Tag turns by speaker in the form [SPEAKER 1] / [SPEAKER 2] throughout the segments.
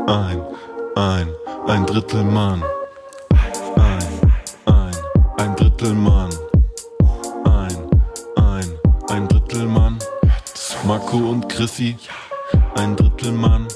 [SPEAKER 1] ein Drittel Mann. Ein Drittel Mann. Ein Drittel Mann. Marco und Chrissy, ein Drittel Mann.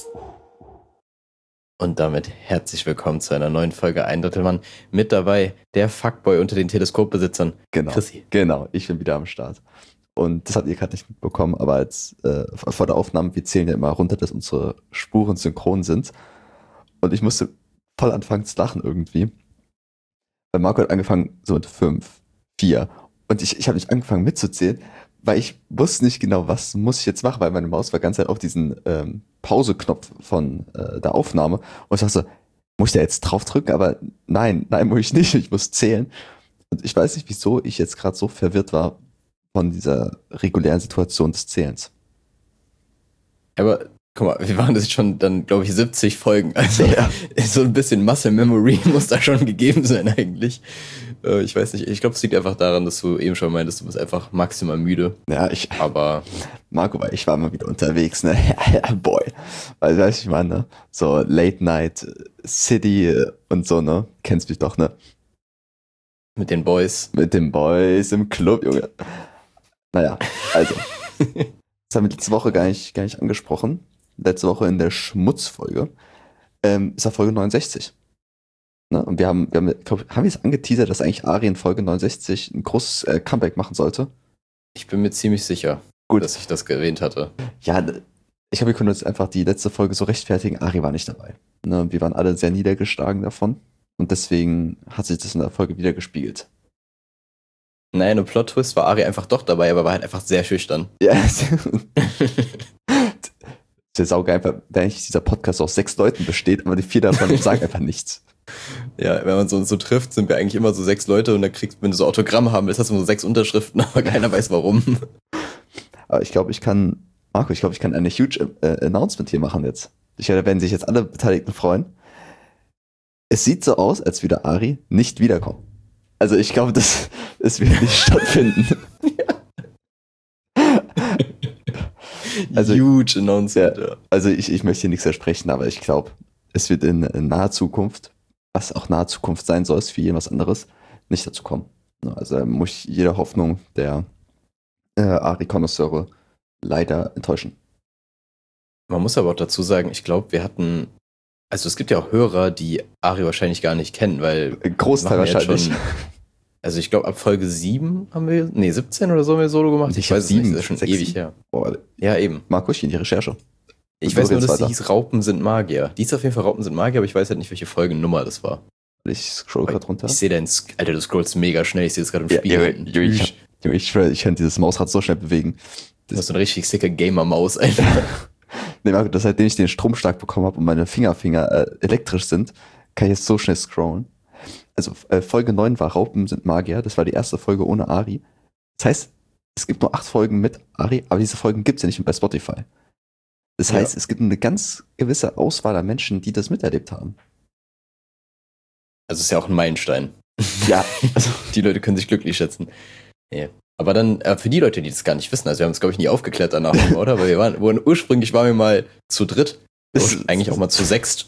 [SPEAKER 2] Und damit herzlich willkommen zu einer neuen Folge Ein Drittel Mann. Mit dabei der Fuckboy unter den Teleskopbesitzern, Chrissy.
[SPEAKER 3] Genau, ich bin wieder am Start. Und das habt ihr gerade nicht mitbekommen, aber als vor der Aufnahme, wir zählen ja immer runter, dass unsere Spuren synchron sind. Und ich musste voll anfangen zu lachen irgendwie. Weil Marco hat angefangen so mit 5, 4. Und ich habe nicht angefangen mitzuzählen, weil ich wusste nicht genau, was muss ich jetzt machen, weil meine Maus war ganz halt auf diesen Pause-Knopf von der Aufnahme. Und ich dachte so, muss ich da jetzt drauf drücken? Aber nein, muss ich nicht, ich muss zählen. Und ich weiß nicht, wieso ich jetzt gerade so verwirrt war von dieser regulären Situation des Zählens.
[SPEAKER 2] Aber guck mal, wir waren das schon dann, glaube ich, 70 Folgen. Also
[SPEAKER 3] Ja.
[SPEAKER 2] so ein bisschen Muscle Memory muss da schon gegeben sein eigentlich. Ich weiß nicht, ich glaube, es liegt einfach daran, dass du eben schon meintest, du bist einfach maximal müde.
[SPEAKER 3] Ja,
[SPEAKER 2] Aber
[SPEAKER 3] Marco, weil ich war mal wieder unterwegs, ne? Boy. Weil, weißt du, ich meine, ne? So Late Night City und so, ne? Kennst mich doch, ne?
[SPEAKER 2] mit den Boys.
[SPEAKER 3] Mit den Boys im Club, Junge. Naja, also. Das haben wir letzte Woche gar nicht angesprochen. Letzte Woche in der Schmutzfolge. Ist ja Folge 69. Ne? Und wir haben es angeteasert, dass eigentlich Ari in Folge 69 ein großes Comeback machen sollte.
[SPEAKER 2] Ich bin mir ziemlich sicher,
[SPEAKER 3] Gut.
[SPEAKER 2] dass ich das erwähnt hatte.
[SPEAKER 3] Ja, ich glaube, wir können uns einfach die letzte Folge so rechtfertigen. Ari war nicht dabei. Ne? Wir waren alle sehr niedergeschlagen davon. Und deswegen hat sich das in der Folge wieder gespiegelt.
[SPEAKER 2] Nein, im Plot-Twist war Ari einfach doch dabei, aber war halt einfach sehr schüchtern.
[SPEAKER 3] Ja, das ist saugeil, wenn eigentlich dieser Podcast aus 6 Leuten besteht, aber die 4 davon sagen einfach nichts.
[SPEAKER 2] Ja, wenn man uns so trifft, sind wir eigentlich immer so 6 Leute und dann wenn du so Autogramm haben willst, hast du so 6 Unterschriften, aber keiner weiß warum.
[SPEAKER 3] Aber ich glaube, ich kann eine huge Announcement hier machen jetzt. Da werden sich jetzt alle Beteiligten freuen. Es sieht so aus, als würde Ari nicht wiederkommen. Also ich glaube, das wird nicht stattfinden. Also,
[SPEAKER 2] Huge Announcement, ja.
[SPEAKER 3] Also ich möchte hier nichts versprechen, aber ich glaube, es wird in naher Zukunft, was auch nahe Zukunft sein soll, ist für jeden was anderes, nicht dazu kommen. Also da muss ich jede Hoffnung der Ari-Konnoisseure leider enttäuschen.
[SPEAKER 2] Man muss aber auch dazu sagen, ich glaube, es gibt ja auch Hörer, die Ari wahrscheinlich gar nicht kennen, weil
[SPEAKER 3] Großteil
[SPEAKER 2] machen wir jetzt
[SPEAKER 3] wahrscheinlich.
[SPEAKER 2] Also ich glaube, ab Folge 7 17 oder so haben wir Solo gemacht. Ich weiß es nicht, das ist schon
[SPEAKER 3] 6,
[SPEAKER 2] ewig
[SPEAKER 3] 7.
[SPEAKER 2] her.
[SPEAKER 3] Boah,
[SPEAKER 2] Ja, eben.
[SPEAKER 3] Marco, ich in die Recherche.
[SPEAKER 2] Ich
[SPEAKER 3] Du
[SPEAKER 2] weiß nur,
[SPEAKER 3] redest
[SPEAKER 2] dass sie
[SPEAKER 3] weiter.
[SPEAKER 2] hieß Raupen sind Magier. Die ist auf jeden Fall Raupen sind Magier, aber ich weiß halt nicht, welche Folgennummer das war.
[SPEAKER 3] Ich scroll gerade runter.
[SPEAKER 2] Ich sehe Alter, du scrollst mega schnell, ich sehe es gerade im Spiel.
[SPEAKER 3] Ich schwöre, ich kann dieses Mausrad so schnell bewegen.
[SPEAKER 2] Du hast so eine richtig sicke Gamer-Maus einfach.
[SPEAKER 3] Nee, Marco, seitdem ich den Stromschlag bekommen habe und meine Finger elektrisch sind, kann ich jetzt so schnell scrollen. Also Folge 9 war Raupen sind Magier. Das war die erste Folge ohne Ari. Das heißt, es gibt nur 8 Folgen mit Ari, aber diese Folgen gibt es ja nicht bei Spotify. Das heißt, es gibt eine ganz gewisse Auswahl an Menschen, die das miterlebt haben.
[SPEAKER 2] Also ist ja auch ein Meilenstein.
[SPEAKER 3] Ja,
[SPEAKER 2] Also die Leute können sich glücklich schätzen. Nee. Aber dann, für die Leute, die das gar nicht wissen, also wir haben es, glaube ich, nie aufgeklärt danach, oder? Weil ursprünglich waren wir mal zu dritt. Und eigentlich auch mal zu 6.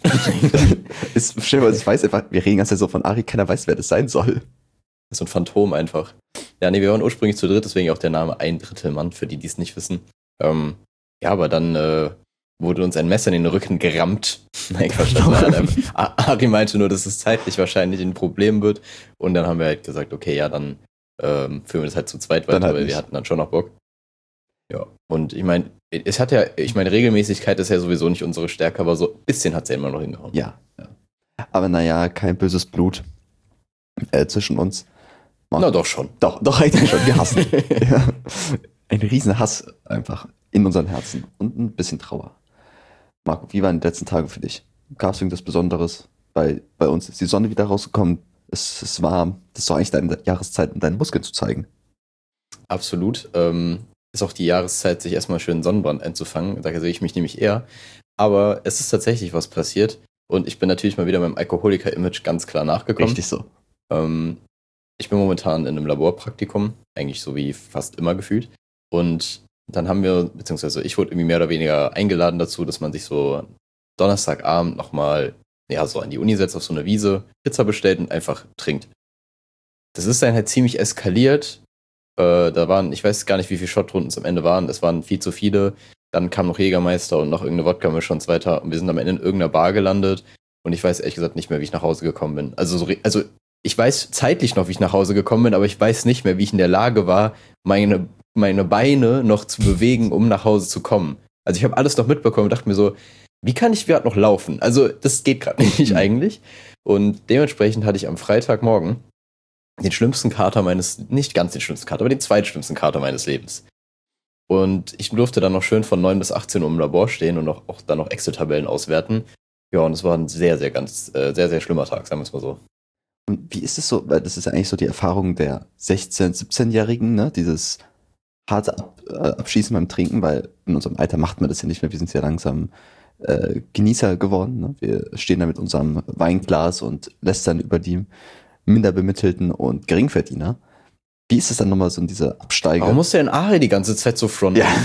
[SPEAKER 3] Ich weiß einfach, wir reden ganz ja so von Ari, keiner weiß, wer das sein soll.
[SPEAKER 2] So ein Phantom einfach. Ja, nee, wir waren ursprünglich zu dritt, deswegen auch der Name Ein Drittel Mann, für die, die es nicht wissen. Ja, aber dann wurde uns ein Messer in den Rücken gerammt. Nein, Quatsch. Ari meinte nur, dass es zeitlich wahrscheinlich ein Problem wird. Und dann haben wir halt gesagt, okay, ja, dann führen wir das halt zu zweit weiter,
[SPEAKER 3] Halt
[SPEAKER 2] weil
[SPEAKER 3] nicht.
[SPEAKER 2] wir hatten dann schon noch Bock. Ja, und ich meine, Regelmäßigkeit ist ja sowieso nicht unsere Stärke, aber so ein bisschen hat es ja immer noch hingehauen.
[SPEAKER 3] Ja. Aber naja, kein böses Blut zwischen uns.
[SPEAKER 2] Na doch schon.
[SPEAKER 3] Doch, eigentlich schon. Wir hassen. Ja. Ein riesen Hass einfach in unseren Herzen und ein bisschen Trauer. Marco, wie waren die letzten Tage für dich? Gab es irgendwas Besonderes? Bei uns ist die Sonne wieder rausgekommen. Es ist warm. Das ist doch eigentlich deine Jahreszeit, um deine Muskeln zu zeigen.
[SPEAKER 2] Absolut. Ist auch die Jahreszeit, sich erstmal schön Sonnenbrand einzufangen. Da sehe ich mich nämlich eher. Aber es ist tatsächlich was passiert. Und ich bin natürlich mal wieder meinem Alkoholiker-Image ganz klar nachgekommen.
[SPEAKER 3] Richtig so.
[SPEAKER 2] Ich bin momentan in einem Laborpraktikum. Eigentlich so wie fast immer gefühlt. Und dann haben wir, beziehungsweise ich wurde irgendwie mehr oder weniger eingeladen dazu, dass man sich so Donnerstagabend nochmal, ja, so an die Uni setzt auf so eine Wiese, Pizza bestellt und einfach trinkt. Das ist dann halt ziemlich eskaliert. Da waren, ich weiß gar nicht, wie viele Shotrunden es am Ende waren. Es waren viel zu viele. Dann kam noch Jägermeister und noch irgendeine Wodka-Mischung und so weiter. Und wir sind am Ende in irgendeiner Bar gelandet. Und ich weiß ehrlich gesagt nicht mehr, wie ich nach Hause gekommen bin. Also ich weiß zeitlich noch, wie ich nach Hause gekommen bin, aber ich weiß nicht mehr, wie ich in der Lage war, meine Beine noch zu bewegen, um nach Hause zu kommen. Also ich habe alles noch mitbekommen und dachte mir so, wie kann ich gerade noch laufen? Also das geht gerade nicht eigentlich. Und dementsprechend hatte ich am Freitagmorgen den schlimmsten Kater nicht ganz den schlimmsten Kater, aber den zweitschlimmsten Kater meines Lebens. Und ich durfte dann noch schön von 9 bis 18 Uhr im Labor stehen und auch dann noch Excel-Tabellen auswerten. Ja, und es war ein sehr, sehr schlimmer Tag, sagen wir es mal so.
[SPEAKER 3] Und wie ist es so, weil das ist ja eigentlich so die Erfahrung der 16-, 17-Jährigen, ne? Dieses harte Abschießen beim Trinken, weil in unserem Alter macht man das ja nicht mehr, wir sind ja langsam Genießer geworden. Ne? Wir stehen da mit unserem Weinglas und lästern über die Minderbemittelten und Geringverdiener. Wie ist es dann nochmal so in dieser Absteiger?
[SPEAKER 2] Warum muss der in Ari die ganze Zeit so fronten?
[SPEAKER 3] Ja.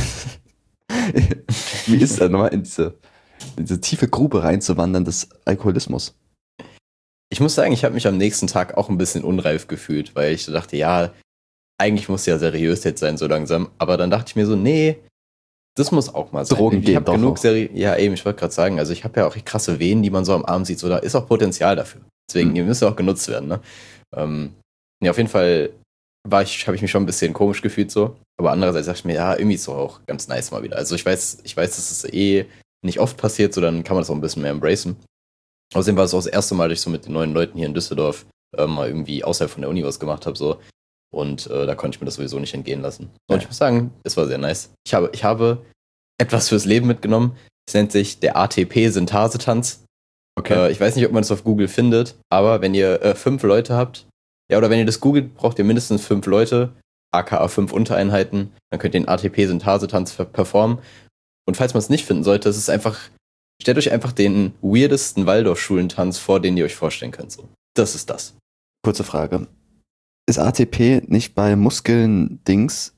[SPEAKER 3] Wie ist es dann nochmal in diese tiefe Grube reinzuwandern des Alkoholismus?
[SPEAKER 2] Ich muss sagen, ich habe mich am nächsten Tag auch ein bisschen unreif gefühlt, weil ich so dachte, ja, eigentlich muss ja seriös jetzt sein, so langsam. Aber dann dachte ich mir so, nee, das muss auch mal sein.
[SPEAKER 3] Drogen
[SPEAKER 2] Ich
[SPEAKER 3] gehen
[SPEAKER 2] habe
[SPEAKER 3] doch
[SPEAKER 2] genug
[SPEAKER 3] auch.
[SPEAKER 2] Ja, eben, ich wollte gerade sagen, also ich habe ja auch krasse Venen, die man so am Arm sieht, so da ist auch Potenzial dafür. Deswegen, die müssen auch genutzt werden, ne? Ja, auf jeden Fall habe ich mich schon ein bisschen komisch gefühlt so. Aber andererseits dachte ich mir, ja, irgendwie ist es auch ganz nice mal wieder. Also ich weiß, dass es nicht oft passiert, so dann kann man das auch ein bisschen mehr embracen. Außerdem war es auch das erste Mal, dass ich so mit den neuen Leuten hier in Düsseldorf mal irgendwie außerhalb von der Uni was gemacht habe, so. Und da konnte ich mir das sowieso nicht entgehen lassen. Und ich muss sagen, es war sehr nice. Ich habe etwas fürs Leben mitgenommen. Es nennt sich der ATP-Synthase-Tanz.
[SPEAKER 3] Okay.
[SPEAKER 2] Ich weiß nicht, ob man das auf Google findet, aber wenn ihr 5 Leute habt, ja, oder wenn ihr das googelt, braucht ihr mindestens 5 Leute, aka 5 Untereinheiten, dann könnt ihr den ATP-Synthase-Tanz performen. Und falls man es nicht finden sollte, es ist einfach, stellt euch einfach den weirdesten Waldorfschulentanz vor, den ihr euch vorstellen könnt. So. Das ist das.
[SPEAKER 3] Kurze Frage. Ist ATP nicht bei Muskeln Dings?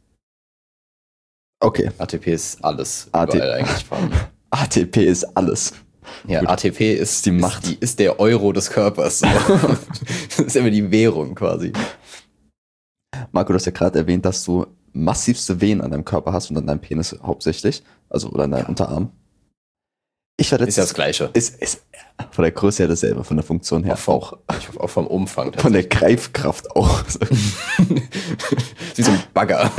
[SPEAKER 3] Okay.
[SPEAKER 2] ATP ist alles.
[SPEAKER 3] AT
[SPEAKER 2] Überall eigentlich vorhanden.
[SPEAKER 3] ATP ist alles.
[SPEAKER 2] Ja,
[SPEAKER 3] Gut.
[SPEAKER 2] ATP ist
[SPEAKER 3] Die Macht.
[SPEAKER 2] ist der Euro des Körpers. So. Das ist immer die Währung quasi.
[SPEAKER 3] Marco, du hast ja gerade erwähnt, dass du massivste Venen an deinem Körper hast und an deinem Penis hauptsächlich. Also oder an deinem Unterarm. Ich war
[SPEAKER 2] Ist ja das Gleiche.
[SPEAKER 3] Ist von der Größe her dasselbe, von der Funktion her auch.
[SPEAKER 2] Ich hoffe auch vom Umfang.
[SPEAKER 3] Von der Greifkraft auch.
[SPEAKER 2] Wie so ein Bagger.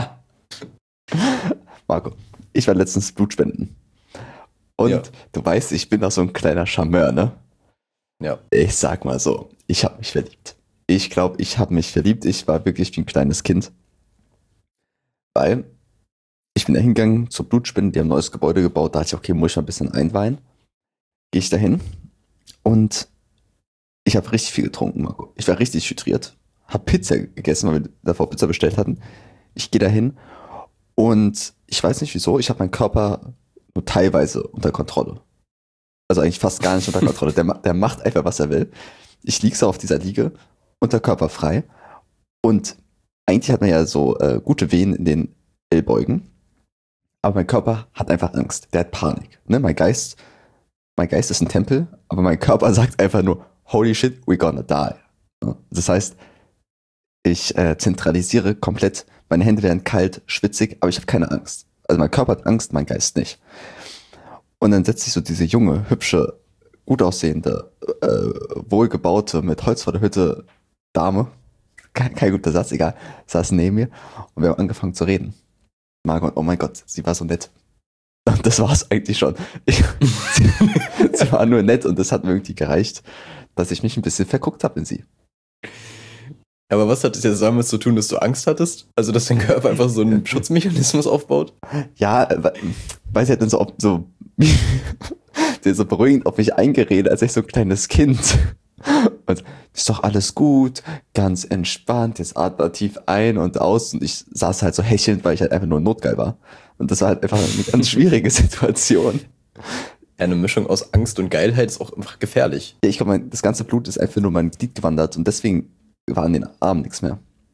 [SPEAKER 3] Marco, ich war letztens Blutspenden. Und
[SPEAKER 2] Ja.
[SPEAKER 3] du weißt, ich bin doch so ein kleiner Charmeur, ne?
[SPEAKER 2] Ja.
[SPEAKER 3] Ich sag mal so, ich habe mich verliebt. Ich glaube, ich habe mich verliebt. Ich war wirklich wie ein kleines Kind. Weil ich bin da hingegangen zur Blutspende, die haben ein neues Gebäude gebaut. Da dachte ich, okay, muss ich mal ein bisschen einweihen. Gehe ich da hin und ich habe richtig viel getrunken, Marco. Ich war richtig hydriert. Hab Pizza gegessen, weil wir davor Pizza bestellt hatten. Ich gehe da hin und ich weiß nicht wieso, ich habe meinen Körper nur teilweise unter Kontrolle. Also eigentlich fast gar nicht unter Kontrolle. Der macht einfach, was er will. Ich lieg so auf dieser Liege, unterkörperfrei. Und eigentlich hat man ja so gute Venen in den Ellbeugen. Aber mein Körper hat einfach Angst. Der hat Panik. Ne? Mein Geist ist ein Tempel, aber mein Körper sagt einfach nur, holy shit, we're gonna die. Ja? Das heißt, ich zentralisiere komplett. Meine Hände werden kalt, schwitzig, aber ich habe keine Angst. Also mein Körper hat Angst, mein Geist nicht. Und dann setzt sich so diese junge, hübsche, gut aussehende, wohlgebaute, mit Holz vor der Hütte Dame, kein guter Satz, egal, saß neben mir und wir haben angefangen zu reden. Margot, oh mein Gott, sie war so nett. Und das war's eigentlich schon. Sie war nur nett und das hat mir irgendwie gereicht, dass ich mich ein bisschen verguckt habe in sie.
[SPEAKER 2] Aber was hat das jetzt damit zu tun, dass du Angst hattest? Also, dass dein Körper einfach so einen Schutzmechanismus aufbaut?
[SPEAKER 3] Ja, weil sie hat dann so sie hat so beruhigend auf mich eingeredet, als ich so ein kleines Kind. Und ist doch alles gut, ganz entspannt, jetzt atme tief ein und aus. Und ich saß halt so hechelnd, weil ich halt einfach nur notgeil war. Und das war halt einfach eine ganz schwierige Situation.
[SPEAKER 2] Ja, eine Mischung aus Angst und Geilheit ist auch einfach gefährlich.
[SPEAKER 3] Ja, ich glaube, das ganze Blut ist einfach nur mein Glied gewandert und deswegen war an den Armen nichts mehr.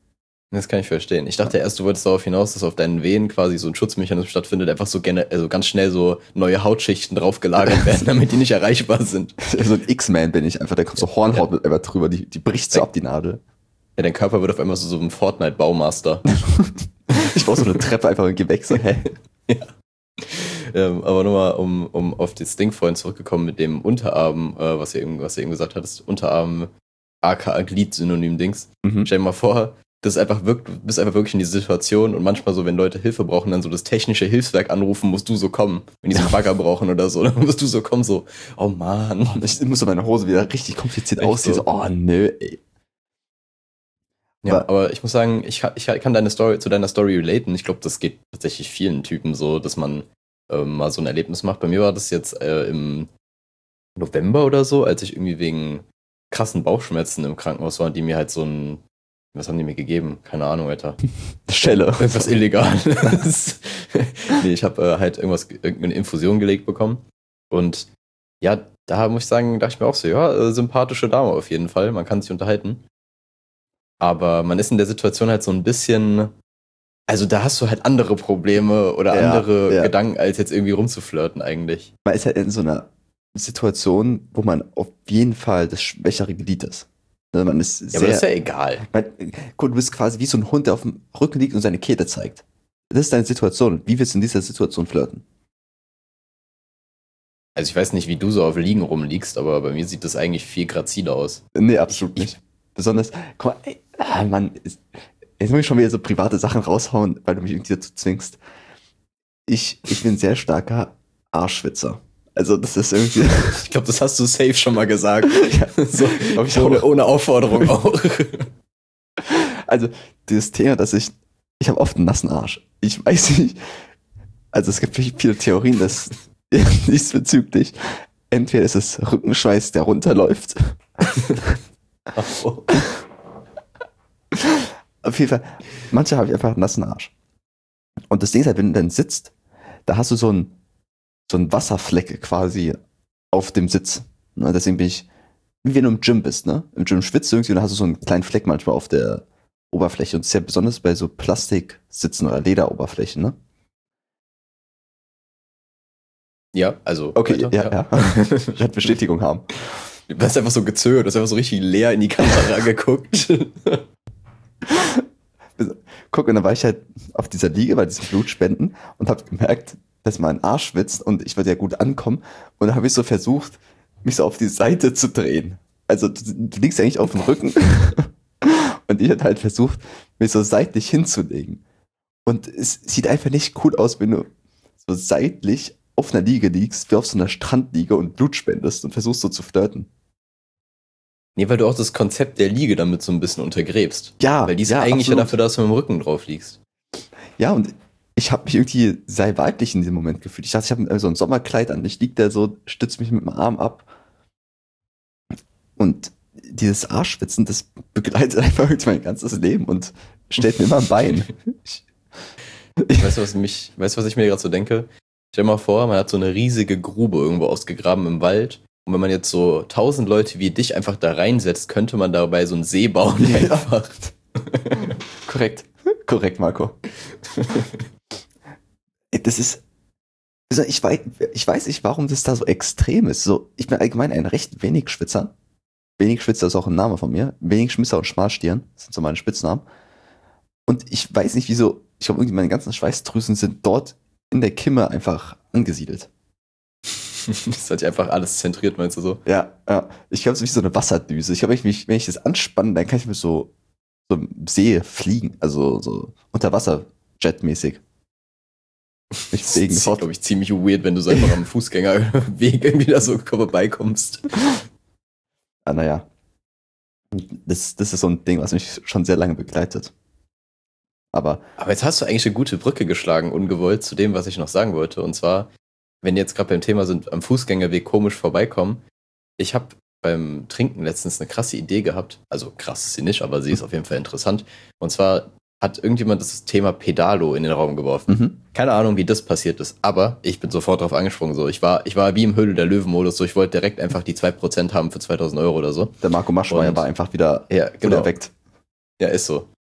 [SPEAKER 2] Das kann ich verstehen. Ich dachte erst, du wolltest darauf hinaus, dass auf deinen Venen quasi so ein Schutzmechanismus stattfindet, einfach so also ganz schnell so neue Hautschichten drauf gelagert werden, damit die nicht erreichbar sind.
[SPEAKER 3] So ein X-Man bin ich einfach, der kommt so Hornhaut mit einfach drüber, die bricht so ab, die Nadel.
[SPEAKER 2] Ja, dein Körper wird auf einmal so ein Fortnite-Baumaster.
[SPEAKER 3] Ich brauch so eine Treppe einfach und geh weg, so, hä?
[SPEAKER 2] Ja. Aber nur mal, um auf das Ding vorhin zurückgekommen mit dem Unterarm, was du eben gesagt hattest, Unterarm, aka Glied-Synonym-Dings.
[SPEAKER 3] Mhm.
[SPEAKER 2] Stell dir mal vor, das ist du bist einfach wirklich in die Situation und manchmal so, wenn Leute Hilfe brauchen, dann so das technische Hilfswerk anrufen, musst du so kommen. Wenn die so einen Bagger brauchen oder so, dann musst du so kommen, so, oh Mann.
[SPEAKER 3] Ich muss so meine Hose wieder richtig kompliziert aussehen, so, oh nö, ey.
[SPEAKER 2] Ja, aber ich muss sagen, ich kann zu deiner Story relaten. Ich glaube, das geht tatsächlich vielen Typen so, dass man mal so ein Erlebnis macht. Bei mir war das jetzt im November oder so, als ich irgendwie wegen krassen Bauchschmerzen im Krankenhaus war, die mir halt was haben die mir gegeben? Keine Ahnung, Alter.
[SPEAKER 3] Schelle.
[SPEAKER 2] Irgendwas Illegales. Nee, ich habe halt irgendeine Infusion gelegt bekommen. Und ja, da muss ich sagen, dachte ich mir auch so, ja, sympathische Dame auf jeden Fall. Man kann sich unterhalten. Aber man ist in der Situation halt so ein bisschen, also da hast du halt andere Probleme oder andere Gedanken, als jetzt irgendwie rumzuflirten eigentlich.
[SPEAKER 3] Man ist halt in so einer Situation, wo man auf jeden Fall das schwächere Glied ist. Also man ist
[SPEAKER 2] ja, aber das ist ja egal.
[SPEAKER 3] Guck, du bist quasi wie so ein Hund, der auf dem Rücken liegt und seine Kette zeigt. Das ist deine Situation. Wie willst du in dieser Situation flirten?
[SPEAKER 2] Also ich weiß nicht, wie du so auf Liegen rumliegst, aber bei mir sieht das eigentlich viel graziler aus.
[SPEAKER 3] Nee, absolut nicht. Besonders, guck mal, ey, Mann, jetzt muss ich schon wieder so private Sachen raushauen, weil du mich irgendwie dazu zwingst. Ich bin ein sehr starker Arschschwitzer. Also das ist irgendwie...
[SPEAKER 2] Ich glaube, das hast du safe schon mal gesagt.
[SPEAKER 3] Ja,
[SPEAKER 2] so, ohne Aufforderung auch.
[SPEAKER 3] Also dieses Thema, dass ich habe oft einen nassen Arsch. Ich weiß nicht, also es gibt viele Theorien, dass diesbezüglich entweder ist es Rückenschweiß, der runterläuft.
[SPEAKER 2] Oh.
[SPEAKER 3] Auf jeden Fall, manche habe ich einfach einen nassen Arsch. Und das Ding ist halt, wenn du dann sitzt, da hast du so ein Wasserfleck quasi auf dem Sitz. Ne? Deswegen bin ich, wie wenn du im Gym bist, ne? Im Gym schwitzt du irgendwie und dann hast du so einen kleinen Fleck manchmal auf der Oberfläche. Und das ist ja besonders bei so Plastiksitzen oder Lederoberflächen, ne?
[SPEAKER 2] Ja, also.
[SPEAKER 3] Okay, ja. Ich werde Bestätigung haben.
[SPEAKER 2] Du hast einfach so gezögert, du hast einfach so richtig leer in die Kamera geguckt.
[SPEAKER 3] Guck, und dann war ich halt auf dieser Liege bei diesen Blutspenden und habe gemerkt, dass mein Arsch schwitzt und ich wollte ja gut ankommen. Und dann habe ich so versucht, mich so auf die Seite zu drehen. Also du liegst eigentlich auf dem Rücken. Und ich habe halt versucht, mich so seitlich hinzulegen. Und es sieht einfach nicht cool aus, wenn du so seitlich auf einer Liege liegst, wie auf so einer Strandliege und Blut spendest und versuchst so zu flirten.
[SPEAKER 2] Nee, weil du auch das Konzept der Liege damit so ein bisschen untergräbst.
[SPEAKER 3] Ja,
[SPEAKER 2] weil die ist eigentlich ja dafür, dass du mit dem Rücken drauf liegst.
[SPEAKER 3] Ja, und ich habe mich irgendwie sehr weiblich in diesem Moment gefühlt. Ich dachte, ich habe so ein Sommerkleid an. Ich lieg da so, stütze mich mit dem Arm ab. Und dieses Arschschwitzen, das begleitet einfach irgendwie mein ganzes Leben und stellt mir immer ein Bein.
[SPEAKER 2] Weißt du, was ich mir gerade so denke? Stell dir mal vor, man hat so eine riesige Grube irgendwo ausgegraben im Wald. Und wenn man jetzt so 1000 Leute wie dich einfach da reinsetzt, könnte man dabei so einen See bauen.
[SPEAKER 3] Ja.
[SPEAKER 2] Einfach.
[SPEAKER 3] Korrekt, Marco. Das ist, also ich weiß nicht, warum das da so extrem ist. So, ich bin allgemein ein recht wenig Schwitzer. Wenig Schwitzer ist auch ein Name von mir. Wenig Schmisser und Schmalstirn sind so meine Spitznamen. Und ich weiß nicht, wieso, ich glaube, irgendwie meine ganzen Schweißdrüsen sind dort in der Kimme einfach angesiedelt.
[SPEAKER 2] Das hat sich einfach alles zentriert, meinst du so?
[SPEAKER 3] Ja. Ich glaube, es ist wie so eine Wasserdüse. Ich glaube, wenn ich das anspanne, dann kann ich mit so im See fliegen. Also so Unterwasser-Jet-mäßig.
[SPEAKER 2] Das ist, glaube ich, ziemlich weird, wenn du so einfach am Fußgängerweg irgendwie da so vorbeikommst.
[SPEAKER 3] Naja. Das ist so ein Ding, was mich schon sehr lange begleitet. Aber
[SPEAKER 2] jetzt hast du eigentlich eine gute Brücke geschlagen, ungewollt, zu dem, was ich noch sagen wollte. Und zwar, wenn jetzt gerade beim Thema sind, am Fußgängerweg komisch vorbeikommen. Ich habe beim Trinken letztens eine krasse Idee gehabt. Also krass ist sie nicht, aber sie ist auf jeden Fall interessant. Und zwar hat irgendjemand das Thema Pedalo in den Raum geworfen.
[SPEAKER 3] Mhm.
[SPEAKER 2] Keine Ahnung, wie das passiert ist, aber ich bin sofort drauf angesprungen. So. Ich war wie im Höhle der Löwen-Modus. So. Ich wollte direkt einfach die 2% haben für 2.000 € oder so.
[SPEAKER 3] Der Marco Maschmeyer war einfach wieder
[SPEAKER 2] ja, genau.
[SPEAKER 3] erweckt.
[SPEAKER 2] Ja, ist so.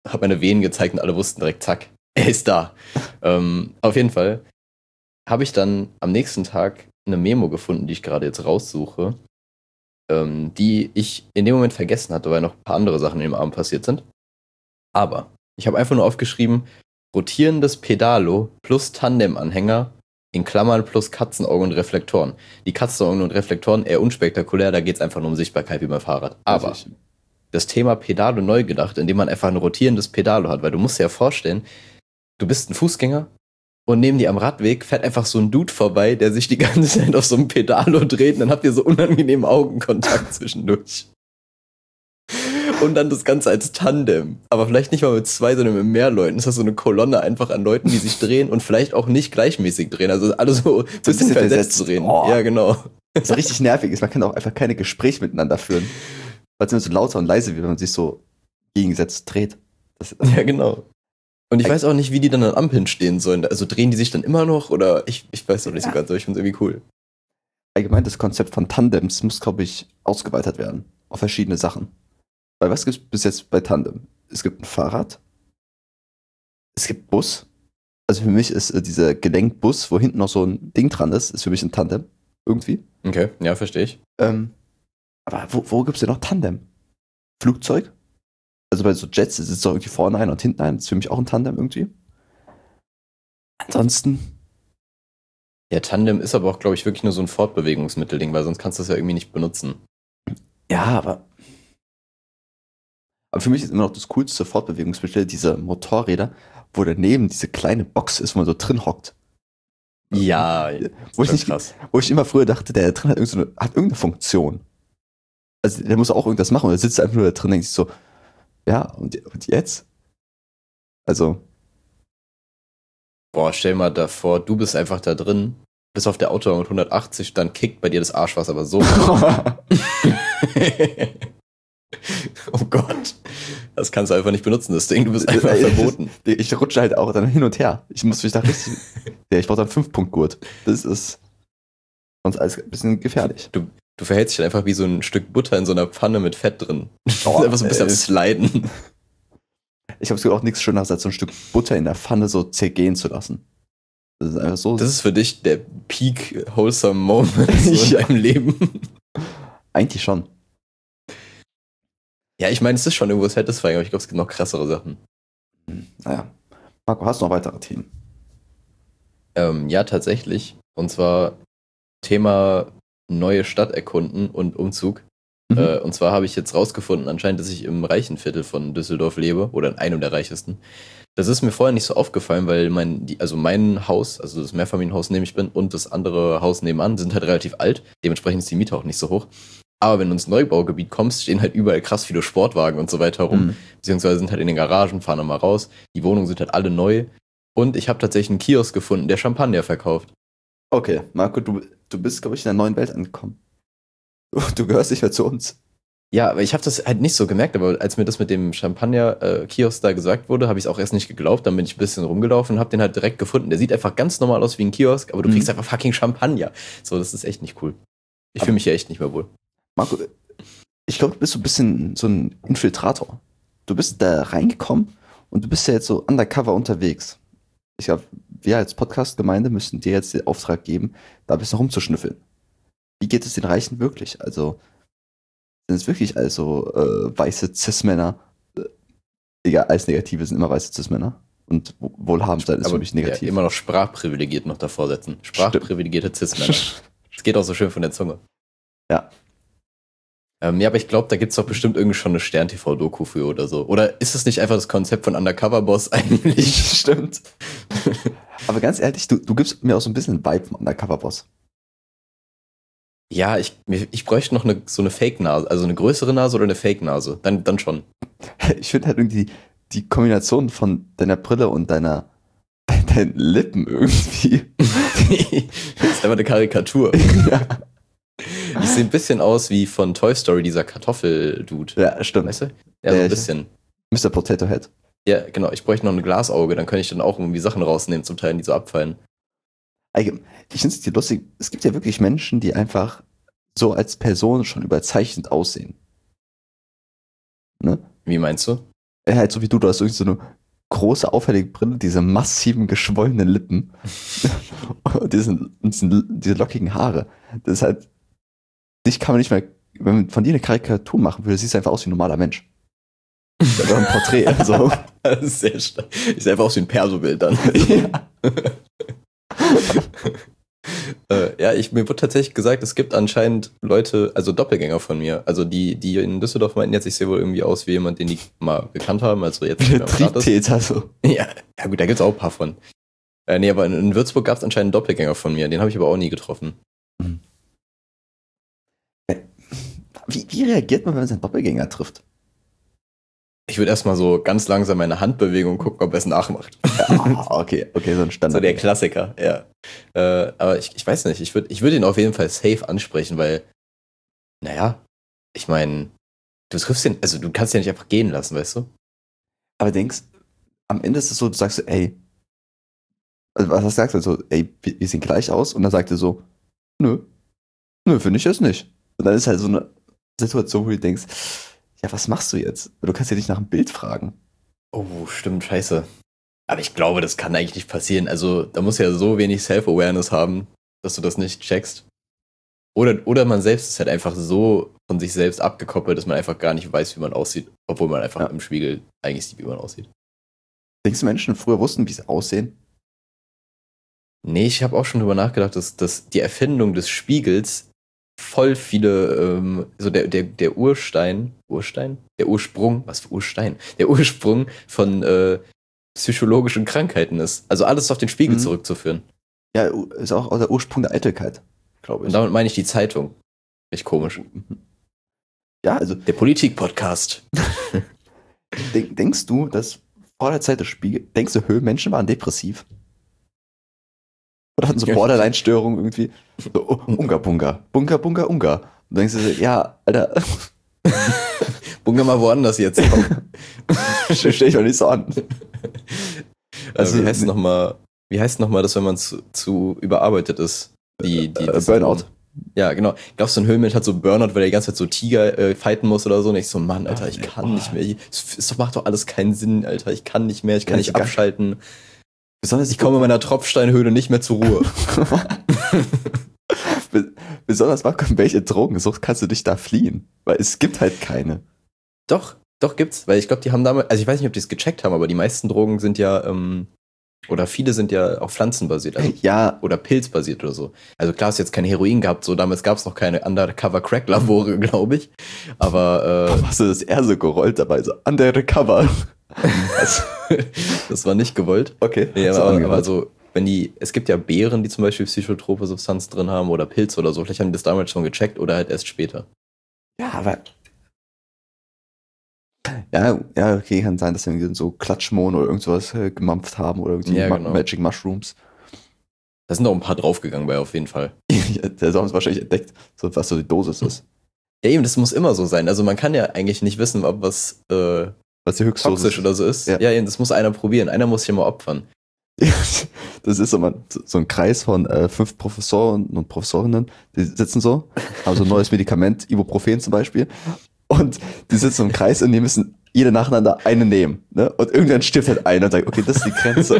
[SPEAKER 2] habe meine Venen gezeigt und alle wussten direkt, zack, er ist da. Auf jeden Fall habe ich dann am nächsten Tag eine Memo gefunden, die ich gerade jetzt raussuche, die ich in dem Moment vergessen hatte, weil noch ein paar andere Sachen in dem Abend passiert sind. Aber ich habe einfach nur aufgeschrieben, rotierendes Pedalo plus Tandem-Anhänger in Klammern plus Katzenaugen und Reflektoren. Die Katzenaugen und Reflektoren eher unspektakulär, da geht es einfach nur um Sichtbarkeit wie beim Fahrrad. Aber
[SPEAKER 3] Natürlich.
[SPEAKER 2] das Thema Pedalo neu gedacht, indem man einfach ein rotierendes Pedalo hat, weil du musst dir ja vorstellen, du bist ein Fußgänger und neben dir am Radweg fährt einfach so ein Dude vorbei, der sich die ganze Zeit auf so einem Pedalo dreht und dann habt ihr so unangenehmen Augenkontakt zwischendurch. Und dann das Ganze als Tandem. Aber vielleicht nicht mal mit 2, sondern mit mehr Leuten. Das ist so eine Kolonne einfach an Leuten, die sich drehen und vielleicht auch nicht gleichmäßig drehen. Also alle so ein bisschen versetzt drehen.
[SPEAKER 3] Oh.
[SPEAKER 2] Ja, genau.
[SPEAKER 3] Was so richtig nervig ist, man kann auch einfach keine Gespräche miteinander führen. Weil es immer so lauter und leise wird, wenn man sich so gegensätzlich dreht.
[SPEAKER 2] Ja, genau. Und ich weiß auch nicht, wie die dann an Ampeln stehen sollen. Also drehen die sich dann immer noch oder ich weiß noch nicht so ganz, aber ich finde es irgendwie cool.
[SPEAKER 3] Allgemein das Konzept von Tandems muss, glaube ich, ausgeweitet werden. Auf verschiedene Sachen. Weil was gibt es bis jetzt bei Tandem? Es gibt ein Fahrrad. Es gibt Bus. Also für mich ist dieser Gelenkbus, wo hinten noch so ein Ding dran ist für mich ein Tandem. Irgendwie.
[SPEAKER 2] Okay, ja, verstehe ich.
[SPEAKER 3] Aber wo gibt es denn noch Tandem? Flugzeug? Also bei so Jets ist es doch irgendwie vorne ein und hinten ein. Das ist für mich auch ein Tandem irgendwie. Ansonsten.
[SPEAKER 2] Ja, Tandem ist aber auch, glaube ich, wirklich nur so ein Fortbewegungsmittelding, weil sonst kannst du das ja irgendwie nicht benutzen.
[SPEAKER 3] Ja, aber für mich ist immer noch das coolste Fortbewegungsmittel diese Motorräder, wo daneben diese kleine Box ist, wo man so drin hockt.
[SPEAKER 2] Ja,
[SPEAKER 3] Wo ich immer früher dachte, der drin hat irgendeine Funktion. Also der muss auch irgendwas machen und er sitzt einfach nur da drin und denkt sich so, ja, und jetzt? Also.
[SPEAKER 2] Boah, stell mal davor, du bist einfach da drin, bist auf der Autobahn mit 180, dann kickt bei dir das Arschwasser aber so. Oh Gott. Das kannst du einfach nicht benutzen, das Ding. Du bist einfach verboten.
[SPEAKER 3] Ich rutsche halt auch dann hin und her. Ich muss mich da richtig. Ja, ich brauche dann 5-Punkt-Gurt. Das ist sonst alles ein bisschen gefährlich.
[SPEAKER 2] Du verhältst dich einfach wie so ein Stück Butter in so einer Pfanne mit Fett drin.
[SPEAKER 3] Oh,
[SPEAKER 2] einfach so ein bisschen am Sliden.
[SPEAKER 3] Ich habe es auch nichts Schöneres, als so ein Stück Butter in der Pfanne so zergehen zu lassen. Das ist einfach so.
[SPEAKER 2] Das ist für dich der Peak Wholesome Moment so in deinem Leben.
[SPEAKER 3] Eigentlich schon.
[SPEAKER 2] Ja, ich meine, es ist schon irgendwo satisfying, aber ich glaube, es gibt noch krassere Sachen.
[SPEAKER 3] Naja. Marco, hast du noch weitere Themen?
[SPEAKER 2] Ja, tatsächlich. Und zwar Thema neue Stadt erkunden und Umzug. Und zwar habe ich jetzt rausgefunden, anscheinend, dass ich im reichen Viertel von Düsseldorf lebe oder in einem der reichesten. Das ist mir vorher nicht so aufgefallen, weil mein Haus, also das Mehrfamilienhaus, in dem ich bin, und das andere Haus nebenan sind halt relativ alt. Dementsprechend ist die Miete auch nicht so hoch. Aber wenn du ins Neubaugebiet kommst, stehen halt überall krass viele Sportwagen und so weiter rum. Beziehungsweise sind halt in den Garagen, fahren nochmal raus. Die Wohnungen sind halt alle neu. Und ich habe tatsächlich einen Kiosk gefunden, der Champagner verkauft.
[SPEAKER 3] Okay, Marco, du bist, glaube ich, in der neuen Welt angekommen. Du gehörst nicht mehr zu uns.
[SPEAKER 2] Ja, aber ich habe das halt nicht so gemerkt, aber als mir das mit dem Champagner-Kiosk da gesagt wurde, habe ich es auch erst nicht geglaubt. Dann bin ich ein bisschen rumgelaufen und habe den halt direkt gefunden. Der sieht einfach ganz normal aus wie ein Kiosk, aber du kriegst einfach fucking Champagner. So, das ist echt nicht cool. Ich fühle mich hier echt nicht mehr wohl.
[SPEAKER 3] Marco, ich glaube, du bist so ein bisschen so ein Infiltrator. Du bist da reingekommen und du bist ja jetzt so undercover unterwegs. Ich glaube, wir als Podcast-Gemeinde müssen dir jetzt den Auftrag geben, da ein bisschen rumzuschnüffeln. Wie geht es den Reichen wirklich? Also, sind es wirklich weiße Cis-Männer? Egal, alles Negative sind immer weiße Cis-Männer. Und wohlhabend sein ist für mich negativ.
[SPEAKER 2] Ja, immer noch sprachprivilegiert noch davor setzen. Sprachprivilegierte Cis-Männer. Das geht auch so schön von der Zunge.
[SPEAKER 3] Ja.
[SPEAKER 2] Ja, aber ich glaube, da gibt's doch bestimmt irgendwie schon eine Stern-TV-Doku für oder so. Oder ist das nicht einfach das Konzept von Undercover-Boss eigentlich?
[SPEAKER 3] Stimmt. Aber ganz ehrlich, du gibst mir auch so ein bisschen Vibe vom Undercover-Boss.
[SPEAKER 2] Ja, ich bräuchte noch so eine Fake-Nase, also eine größere Nase oder eine Fake-Nase. Dann schon.
[SPEAKER 3] Ich finde halt irgendwie die Kombination von deiner Brille und deinen Lippen irgendwie.
[SPEAKER 2] Das ist einfach eine Karikatur.
[SPEAKER 3] Ja.
[SPEAKER 2] Ich sehe ein bisschen aus wie von Toy Story, dieser Kartoffel-Dude.
[SPEAKER 3] Ja, stimmt.
[SPEAKER 2] Weißt du? Ja, so ein bisschen.
[SPEAKER 3] Mr. Potato Head.
[SPEAKER 2] Ja, genau. Ich bräuchte noch ein Glasauge, dann könnte ich dann auch irgendwie Sachen rausnehmen, zum Teil, die so abfallen.
[SPEAKER 3] Ich finde es lustig, es gibt ja wirklich Menschen, die einfach so als Person schon überzeichnet aussehen. Ne?
[SPEAKER 2] Wie meinst du?
[SPEAKER 3] Halt so wie du hast irgendwie so eine große, auffällige Brille, diese massiven, geschwollenen Lippen und diese lockigen Haare. Das ist halt, dich kann man nicht mehr, wenn man von dir eine Karikatur machen würde, siehst du einfach aus wie ein normaler Mensch. Oder ein Porträt. Also.
[SPEAKER 2] Das ist sehr stark. Ich sehe einfach aus wie ein Perso-Bild dann.
[SPEAKER 3] Ja.
[SPEAKER 2] Mir wurde tatsächlich gesagt, es gibt anscheinend Leute, also Doppelgänger von mir, also die in Düsseldorf meinten jetzt, ich sehe wohl irgendwie aus wie jemand, den die mal gekannt haben, also jetzt nicht mehr am Start ist.
[SPEAKER 3] Triebtäter, so.
[SPEAKER 2] Ja, gut, da gibt's auch ein paar von. Nee, aber in Würzburg gab es anscheinend einen Doppelgänger von mir, den habe ich aber auch nie getroffen.
[SPEAKER 3] Wie reagiert man, wenn man seinen Doppelgänger trifft?
[SPEAKER 2] Ich würde erstmal so ganz langsam meine Handbewegung gucken, ob er es nachmacht.
[SPEAKER 3] Okay, so ein Standard.
[SPEAKER 2] So der Klassiker, ja. Aber ich weiß nicht, ich würd ihn auf jeden Fall safe ansprechen, weil, naja, ich meine, du triffst den, also du kannst den nicht einfach gehen lassen, weißt du?
[SPEAKER 3] Aber denkst, am Ende ist es so, du sagst so, ey, also was sagst du so, ey, wir sehen gleich aus? Und dann sagt er so, nö, finde ich jetzt nicht. Und dann ist halt so eine Situation, wo du denkst, ja, was machst du jetzt? Du kannst ja nicht nach dem Bild fragen.
[SPEAKER 2] Oh, stimmt, scheiße. Aber ich glaube, das kann eigentlich nicht passieren. Also, da muss ja so wenig Self-Awareness haben, dass du das nicht checkst. Oder man selbst ist halt einfach so von sich selbst abgekoppelt, dass man einfach gar nicht weiß, wie man aussieht, obwohl man einfach im Spiegel eigentlich sieht, wie man aussieht.
[SPEAKER 3] Denkst du, Menschen früher wussten, wie sie aussehen?
[SPEAKER 2] Nee, ich habe auch schon drüber nachgedacht, dass die Erfindung des Spiegels voll viele, so der Ursprung von psychologischen Krankheiten ist. Also alles auf den Spiegel zurückzuführen.
[SPEAKER 3] Ja, ist auch der Ursprung der Eitelkeit, glaube ich.
[SPEAKER 2] Und damit meine ich die Zeitung. Echt komisch.
[SPEAKER 3] Ja, also
[SPEAKER 2] der Politik-Podcast.
[SPEAKER 3] Denkst du, dass vor der Zeit des Spiegels, denkst du, Höhlenmenschen waren depressiv? Oder hatten so Borderline-Störungen irgendwie? So, Unga. Und denkst du so, ja, Alter.
[SPEAKER 2] Bunga mal woanders jetzt.
[SPEAKER 3] Stell ich mal nicht so an.
[SPEAKER 2] Also, wie heißt nochmal, dass wenn man zu überarbeitet ist?
[SPEAKER 3] Burnout.
[SPEAKER 2] Ja, genau. Glaubst du, ein Höhlenmensch hat so Burnout, weil er die ganze Zeit so Tiger fighten muss oder so? Und ich so, Mann, Alter, ich kann nicht mehr. Es macht doch alles keinen Sinn, Alter. Ich kann nicht mehr, ich kann nicht abschalten. Ich komme in meiner Tropfsteinhöhle nicht mehr zur Ruhe.
[SPEAKER 3] Besonders welche Drogensucht kannst du dich da fliehen? Weil es gibt halt keine.
[SPEAKER 2] Doch gibt's. Weil ich glaube, die haben damals, also ich weiß nicht, ob die es gecheckt haben, aber die meisten Drogen sind ja, oder viele sind ja auch pflanzenbasiert. Also,
[SPEAKER 3] ja.
[SPEAKER 2] Oder pilzbasiert oder so. Also klar, hast du jetzt kein Heroin gehabt, so damals gab es noch keine Undercover-Crack-Labore, glaube ich. Aber
[SPEAKER 3] hast du das eher so gerollt dabei, so Undercover?
[SPEAKER 2] Das war nicht gewollt.
[SPEAKER 3] Okay.
[SPEAKER 2] Nee, aber also, es gibt ja Beeren, die zum Beispiel psychotrope Substanz drin haben oder Pilze oder so. Vielleicht haben die das damals schon gecheckt oder halt erst später.
[SPEAKER 3] Ja, aber. Ja, okay, kann sein, dass wir so Klatschmohn oder irgendwas gemampft haben oder irgendwie
[SPEAKER 2] genau.
[SPEAKER 3] Magic Mushrooms.
[SPEAKER 2] Da sind auch ein paar draufgegangen bei auf jeden Fall.
[SPEAKER 3] Der haben es wahrscheinlich entdeckt, was so die Dosis ist.
[SPEAKER 2] Ja, eben, das muss immer so sein. Also man kann ja eigentlich nicht wissen, ob was
[SPEAKER 3] die Höchstdosis
[SPEAKER 2] toxisch oder so ist. Ja, eben, das muss einer probieren. Einer muss sich immer opfern.
[SPEAKER 3] Das ist so ein Kreis von 5 Professoren und Professorinnen, die sitzen so, haben so ein neues Medikament, Ibuprofen zum Beispiel, und die sitzen im Kreis und die müssen jede nacheinander eine nehmen. Ne? Und irgendwann stirbt halt einer und sagt, okay, das ist die Grenze.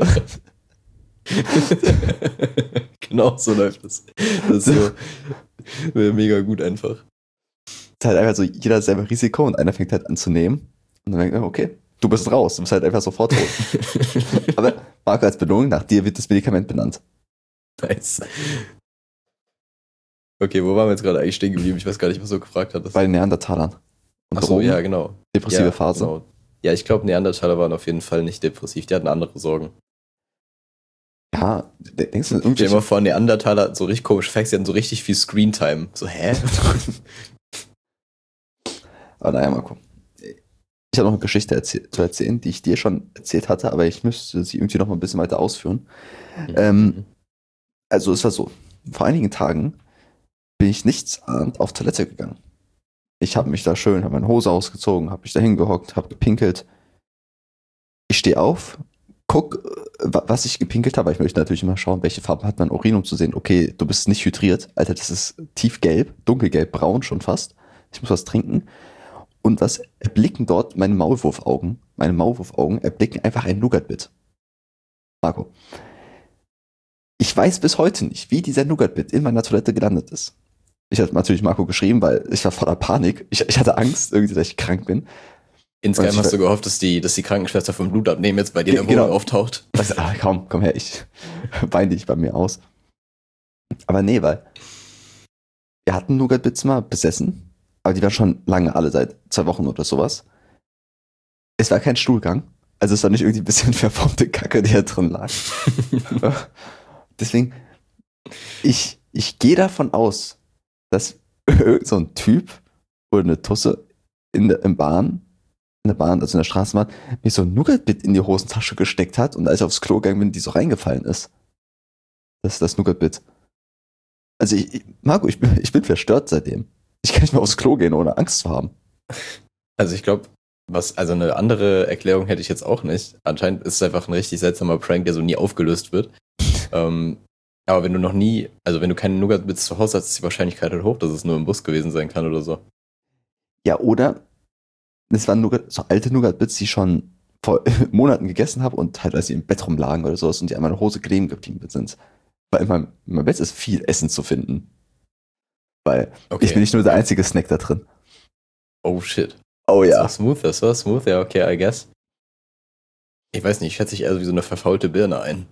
[SPEAKER 2] Genau, so läuft das. Das ist so mega gut einfach.
[SPEAKER 3] Es ist halt einfach so, jeder hat selber Risiko und einer fängt halt an zu nehmen. Und dann denkt er, okay, du bist raus, du bist halt einfach sofort tot. Aber Marco, als Belohnung, nach dir wird das Medikament benannt.
[SPEAKER 2] Nice. Okay, wo waren wir jetzt gerade eigentlich stehen geblieben? Ich weiß gar nicht, was du gefragt hattest.
[SPEAKER 3] Bei den Neandertalern.
[SPEAKER 2] Achso, ja, genau.
[SPEAKER 3] Depressive Phase.
[SPEAKER 2] Genau. Ja, ich glaube, Neandertaler waren auf jeden Fall nicht depressiv. Die hatten andere Sorgen.
[SPEAKER 3] Ja, denkst du,
[SPEAKER 2] stell dir mal vor, Neandertaler, so richtig komisch Facts, die hatten so richtig viel Screentime. So, hä?
[SPEAKER 3] Aber naja, mal gucken. Ich habe noch eine Geschichte zu erzählen, die ich dir schon erzählt hatte, aber ich müsste sie irgendwie noch mal ein bisschen weiter ausführen. Also es war so, vor einigen Tagen bin ich nichtsahnend auf Toilette gegangen. Ich habe mich da schön, habe meine Hose ausgezogen, habe mich da hingehockt, habe gepinkelt. Ich stehe auf, guck, was ich gepinkelt habe. Ich möchte natürlich immer schauen, welche Farbe hat mein Urin, um zu sehen, okay, du bist nicht hydriert. Alter, das ist tiefgelb, dunkelgelb, braun schon fast. Ich muss was trinken. Und was erblicken dort meine Maulwurfaugen? Meine Maulwurfaugen erblicken einfach ein Nougat-Bit. Marco. Ich weiß bis heute nicht, wie dieser Nougat-Bit in meiner Toilette gelandet ist. Ich hatte natürlich Marco geschrieben, weil ich war voller Panik. Ich hatte Angst, irgendwie, dass ich krank bin.
[SPEAKER 2] Insgeheim hast du gehofft, dass die Krankenschwester vom Blutabnehmen jetzt bei dir in der Wohnung auftaucht.
[SPEAKER 3] Also, komm her, ich weine dich bei mir aus. Aber nee, weil wir hatten Nougat-Bits mal besessen, aber die waren schon lange alle, seit 2 Wochen oder sowas. Es war kein Stuhlgang, also es war nicht irgendwie ein bisschen verformte Kacke, die da drin lag. Deswegen, ich gehe davon aus, dass irgend so ein Typ oder eine Tusse in der Bahn, also in der Straßenbahn, mir so ein Nougat-Bit in die Hosentasche gesteckt hat und als ich aufs Klo gegangen bin, die so reingefallen ist. Das ist das Nougat-Bit. Also Marco, ich bin verstört seitdem. Ich kann nicht mehr aufs Klo gehen, ohne Angst zu haben.
[SPEAKER 2] Also ich glaube, also eine andere Erklärung hätte ich jetzt auch nicht. Anscheinend ist es einfach ein richtig seltsamer Prank, der so nie aufgelöst wird. Aber wenn du keine Nougat-Bits zu Hause hast, ist die Wahrscheinlichkeit halt hoch, dass es nur im Bus gewesen sein kann oder so.
[SPEAKER 3] Ja, oder es waren so alte Nougat-Bits, die ich schon vor Monaten gegessen habe und halt, als sie im Bett rumlagen oder sowas und die an meiner Hose kleben geblieben sind. Weil in meinem Bett ist viel Essen zu finden. Weil ich bin nicht nur der einzige Snack da drin.
[SPEAKER 2] Oh shit.
[SPEAKER 3] Oh ja.
[SPEAKER 2] Das war smooth, ja, okay, I guess. Ich weiß nicht, ich schätze dich eher so wie so eine verfaulte Birne ein.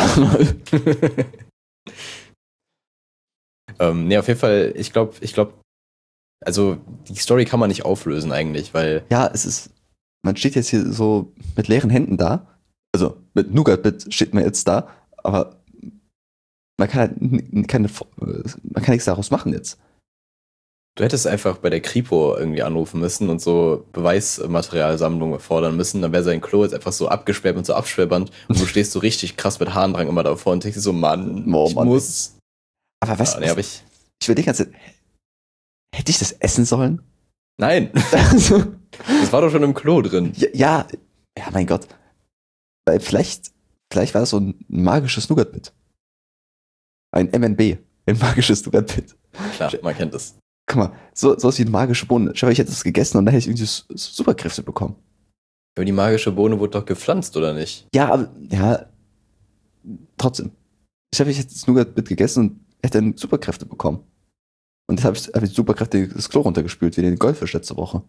[SPEAKER 2] Nee, auf jeden Fall, ich glaube, also die Story kann man nicht auflösen eigentlich, weil...
[SPEAKER 3] Ja, man steht jetzt hier so mit leeren Händen da, also mit Nougat-Bit steht man jetzt da, aber man kann halt nichts daraus machen jetzt.
[SPEAKER 2] Du hättest einfach bei der Kripo irgendwie anrufen müssen und so Beweismaterialsammlungen fordern müssen, dann wäre sein Klo jetzt einfach so abgesperrt mit so Absperrband und du stehst so richtig krass mit Harndrang immer davor und denkst dir so, Mann, ich muss...
[SPEAKER 3] Aber was, ich überlege ganz, hätte ich das essen sollen?
[SPEAKER 2] Nein. Das war doch schon im Klo drin.
[SPEAKER 3] Ja, mein Gott. Weil vielleicht war das so ein magisches Nougat-Bit. Ein MNB, ein magisches Nougat-Bit.
[SPEAKER 2] Klar, man kennt das.
[SPEAKER 3] Guck mal, so ist wie eine magische Bohne. Ich hätte das gegessen und dann hätte ich irgendwie Superkräfte bekommen.
[SPEAKER 2] Aber die magische Bohne wurde doch gepflanzt, oder nicht?
[SPEAKER 3] Ja, aber, trotzdem. Ich hätte das Nougat-Bit gegessen und hätte dann Superkräfte bekommen. Und jetzt habe ich Superkräfte das Klo runtergespült, wie den Goldfisch letzte Woche.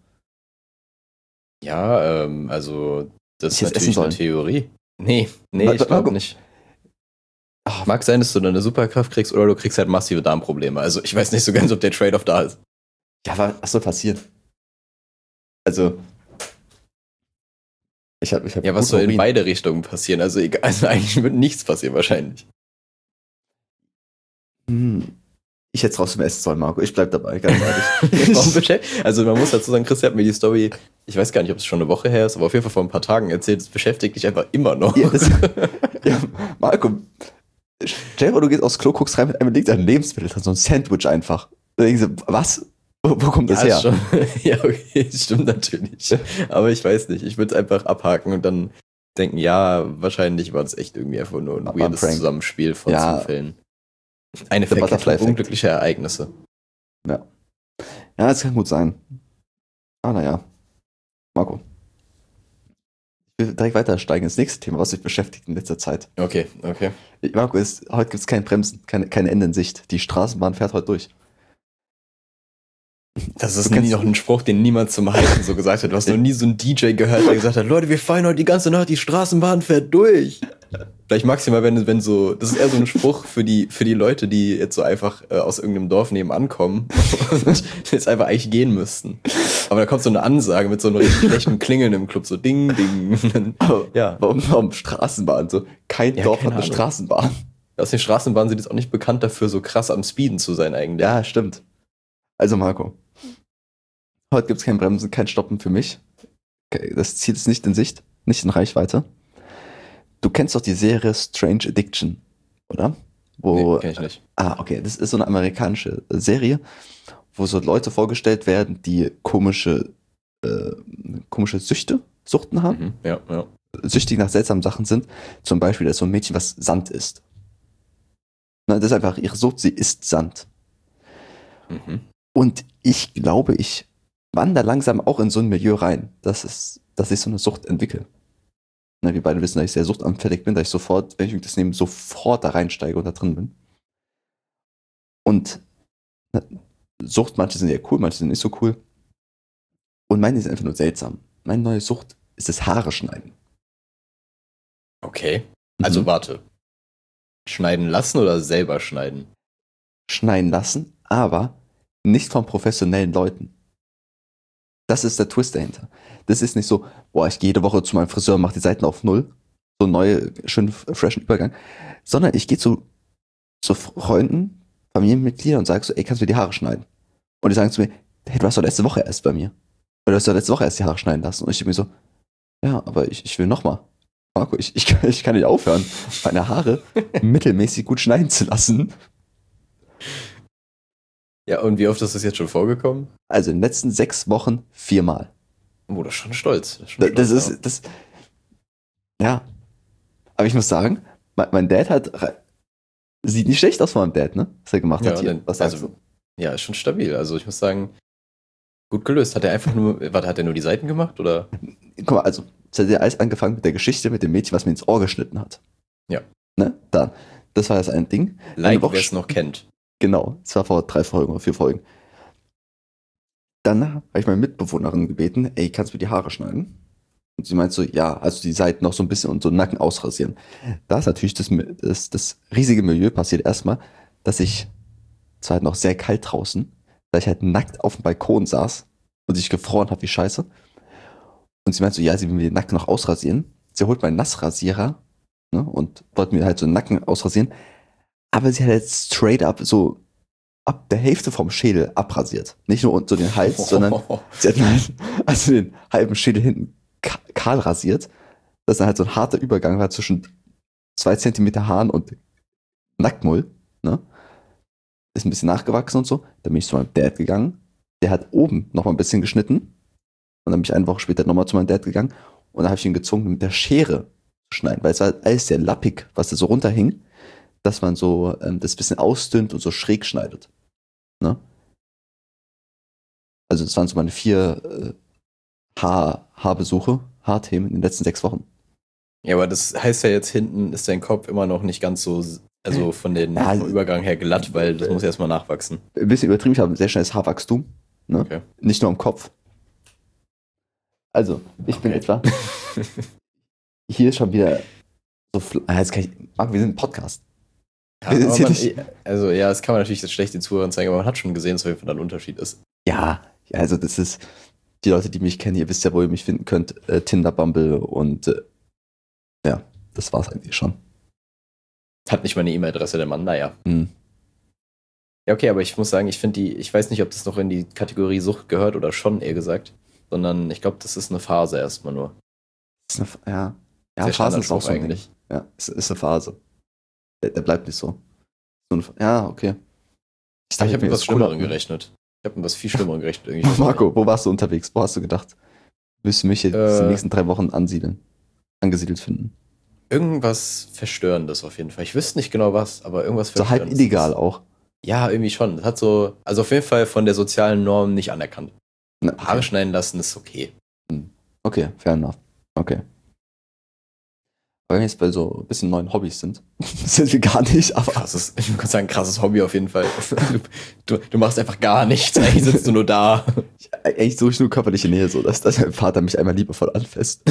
[SPEAKER 2] Ja, also, das ist
[SPEAKER 3] jetzt
[SPEAKER 2] natürlich eine Theorie. Nee, ich glaube nicht. Mag sein, dass du dann eine Superkraft kriegst oder du kriegst halt massive Darmprobleme. Also ich weiß nicht so ganz, ob der Trade-off da ist.
[SPEAKER 3] Ja, aber was soll passieren? Also ich hab
[SPEAKER 2] ja, was soll in beide Richtungen passieren? Also egal, also eigentlich wird nichts passieren wahrscheinlich.
[SPEAKER 3] Ich hätte es raus zum Essen sollen, Marco. Ich bleib dabei, ganz ehrlich.
[SPEAKER 2] Also man muss dazu sagen, Chris hat mir die Story, ich weiß gar nicht, ob es schon eine Woche her ist, aber auf jeden Fall vor ein paar Tagen erzählt. Es beschäftigt dich einfach immer noch.
[SPEAKER 3] Ja, Marco, stell dir vor, du gehst aufs Klo, guckst rein, mit einem liegt ein Lebensmittel drin, so ein Sandwich einfach. Da denkst du, was? Wo kommt das her?
[SPEAKER 2] Schon, ja, okay, stimmt natürlich. Aber ich weiß nicht, ich würde es einfach abhaken und dann denken, ja, wahrscheinlich war das echt irgendwie einfach nur ein weirdes Zusammenspiel von Zufällen. Ein Effekt von unglückliche Ereignisse.
[SPEAKER 3] Ja, das kann gut sein. Ah, naja. Marco. Ich will direkt weiter steigen ins nächste Thema, was mich beschäftigt in letzter Zeit.
[SPEAKER 2] Okay.
[SPEAKER 3] Marco, heute gibt es kein Bremsen, kein Ende in Sicht. Die Straßenbahn fährt heute durch.
[SPEAKER 2] Das ist nie noch ein Spruch, den niemand zum Hypen so gesagt hat. Du hast noch nie so einen DJ gehört, der gesagt hat, Leute, wir feiern heute die ganze Nacht, die Straßenbahn fährt durch. Vielleicht maximal, wenn so, das ist eher so ein Spruch für die Leute, die jetzt so einfach aus irgendeinem Dorf nebenan kommen und jetzt einfach eigentlich gehen müssten. Aber da kommt so eine Ansage mit so einem richtig schlechten Klingeln im Club, so Ding, Ding.
[SPEAKER 3] Ja. Warum Straßenbahn? So, kein Dorf hat eine Straßenbahn.
[SPEAKER 2] Aus den Straßenbahnen sind jetzt auch nicht bekannt dafür, so krass am Speeden zu sein eigentlich.
[SPEAKER 3] Ja, stimmt. Also Marco, heute gibt es kein Bremsen, kein Stoppen für mich. Das Ziel ist nicht in Sicht, nicht in Reichweite. Du kennst doch die Serie Strange Addiction, oder?
[SPEAKER 2] Nee, kenn ich nicht.
[SPEAKER 3] Okay, das ist so eine amerikanische Serie, wo so Leute vorgestellt werden, die komische Suchten haben.
[SPEAKER 2] Ja.
[SPEAKER 3] Süchtig nach seltsamen Sachen sind. Zum Beispiel, da ist so ein Mädchen, was Sand isst. Das ist einfach ihre Sucht, sie isst Sand. Und ich glaube, ich wandere langsam auch in so ein Milieu rein, dass ich so eine Sucht entwickle. Na, wir beide wissen, dass ich sehr suchtanfällig bin, dass ich sofort, wenn ich das nehme, sofort da reinsteige und da drin bin. Und na, Sucht, manche sind ja cool, manche sind nicht so cool. Und meine ist einfach nur seltsam. Meine neue Sucht ist das Haare schneiden.
[SPEAKER 2] Okay. Also
[SPEAKER 3] Mhm.
[SPEAKER 2] warte. Schneiden lassen oder selber schneiden?
[SPEAKER 3] Schneiden lassen, aber nicht von professionellen Leuten. Das ist der Twist dahinter. Das ist nicht so, boah, ich gehe jede Woche zu meinem Friseur und mache die Seiten auf Null. So einen neuen, schönen, freshen Übergang. Sondern ich gehe zu Freunden, Familienmitgliedern und sage so, ey, kannst du mir die Haare schneiden? Und die sagen zu mir, hey, du warst doch letzte Woche erst bei mir. Oder du hast doch letzte Woche erst die Haare schneiden lassen. Und ich denke mir so, ja, aber ich will nochmal. Marco, ich kann nicht aufhören, meine Haare mittelmäßig gut schneiden zu lassen.
[SPEAKER 2] Ja, und wie oft ist das jetzt schon vorgekommen?
[SPEAKER 3] Also in den letzten 6 Wochen 4-mal.
[SPEAKER 2] Oh, das ist schon stolz. Das ist schon
[SPEAKER 3] Das
[SPEAKER 2] stolz,
[SPEAKER 3] ist, das, ja. Aber ich muss sagen, mein Dad sieht nicht schlecht aus von meinem Dad, ne? Was er gemacht
[SPEAKER 2] ja.
[SPEAKER 3] hat hier.
[SPEAKER 2] Denn,
[SPEAKER 3] Was sagst
[SPEAKER 2] also,
[SPEAKER 3] du?
[SPEAKER 2] ja, ist schon stabil. Also ich muss sagen, gut gelöst. Hat er einfach nur, warte, hat er nur die Seiten gemacht oder?
[SPEAKER 3] Guck mal, also, es hat ja alles angefangen mit der Geschichte mit dem Mädchen, was mir ins Ohr geschnitten hat.
[SPEAKER 2] Ja.
[SPEAKER 3] Ne? Dann. Das war das ein Ding.
[SPEAKER 2] Like,
[SPEAKER 3] Woche
[SPEAKER 2] wer es noch kennt.
[SPEAKER 3] Genau, es war vor 3 Folgen oder 4 Folgen. Dann habe ich meine Mitbewohnerin gebeten, ey, kannst du mir die Haare schneiden? Und sie meint so, ja, also die Seiten noch so ein bisschen und so Nacken ausrasieren. Da ist natürlich das riesige Milieu passiert erstmal, dass ich, es war halt noch sehr kalt draußen, da ich halt nackt auf dem Balkon saß und ich gefroren habe wie Scheiße. Und sie meint so, ja, sie will mir den Nacken noch ausrasieren. Sie holt meinen Nassrasierer, ne, und wollte mir halt so den Nacken ausrasieren. Aber sie hat jetzt straight up so ab der Hälfte vom Schädel abrasiert. Nicht nur so den Hals, sondern sie hat halt also den halben Schädel hinten kahl rasiert. Das dann halt so ein harter Übergang war zwischen 2 Zentimeter Haaren und Nacktmull. Ne? Ist ein bisschen nachgewachsen und so. Dann bin ich zu meinem Dad gegangen. Der hat oben noch mal ein bisschen geschnitten. Und dann bin ich eine Woche später nochmal zu meinem Dad gegangen. Und dann habe ich ihn gezwungen, mit der Schere zu schneiden. Weil es war alles sehr lappig, was da so runterhing. Dass man so das bisschen ausdünnt und so schräg schneidet. Ne? Also das waren so meine 4 Haarbesuche, Haarthemen in den letzten 6 Wochen.
[SPEAKER 2] Ja, aber das heißt ja jetzt, hinten ist dein Kopf immer noch nicht ganz so, also vom Übergang her glatt, weil das muss erstmal nachwachsen.
[SPEAKER 3] Ein bisschen übertrieben, ich habe ein sehr schnelles Haarwachstum. Ne?
[SPEAKER 2] Okay.
[SPEAKER 3] Nicht nur im Kopf. Also, ich bin etwa. Hier ist schon wieder so. Jetzt kann ich. Marc, wir sind ein Podcast.
[SPEAKER 2] Ja, aber also ja, das kann man natürlich jetzt schlecht den Zuhörern zeigen, aber man hat schon gesehen, dass auf jeden Fall ein Unterschied ist.
[SPEAKER 3] Ja, also das ist. Die Leute, die mich kennen, ihr wisst ja, wo ihr mich finden könnt. Tinder, Bumble und ja, das war's eigentlich schon.
[SPEAKER 2] Hat nicht mal eine E-Mail-Adresse, der Mann, naja.
[SPEAKER 3] Hm.
[SPEAKER 2] Ja, okay, aber ich muss sagen, ich weiß nicht, ob das noch in die Kategorie Sucht gehört oder schon, eher gesagt, sondern ich glaube, das ist eine Phase erstmal nur.
[SPEAKER 3] Ja,
[SPEAKER 2] Sehr
[SPEAKER 3] Phasen ist auch so
[SPEAKER 2] eigentlich.
[SPEAKER 3] eigentlich. Ja, es ist eine Phase. Der bleibt nicht so. Ja, okay.
[SPEAKER 2] Ich habe mit was Schlimmerem gerechnet. Ich habe mit was viel Schlimmerem gerechnet. Irgendwie.
[SPEAKER 3] Marco, wo warst du unterwegs? Wo hast du gedacht? Willst du mich jetzt die nächsten 3 Wochen angesiedelt finden?
[SPEAKER 2] Irgendwas Verstörendes auf jeden Fall. Ich wüsste nicht genau was, aber irgendwas
[SPEAKER 3] Verstörendes. So halb illegal auch.
[SPEAKER 2] Ja, irgendwie schon. Das hat so, also auf jeden Fall von der sozialen Norm nicht anerkannt.
[SPEAKER 3] Na, okay.
[SPEAKER 2] Haare schneiden lassen ist okay.
[SPEAKER 3] Okay, fair enough. Okay. Aber wenn wir jetzt bei so ein bisschen neuen Hobbys sind wir gar nicht, aber.
[SPEAKER 2] Krasses, ich würde sagen, krasses Hobby auf jeden Fall. Du machst einfach gar nichts, eigentlich sitzt du nur da.
[SPEAKER 3] Eigentlich suche ich nur körperliche Nähe, so dass mein Vater mich einmal liebevoll anfasst.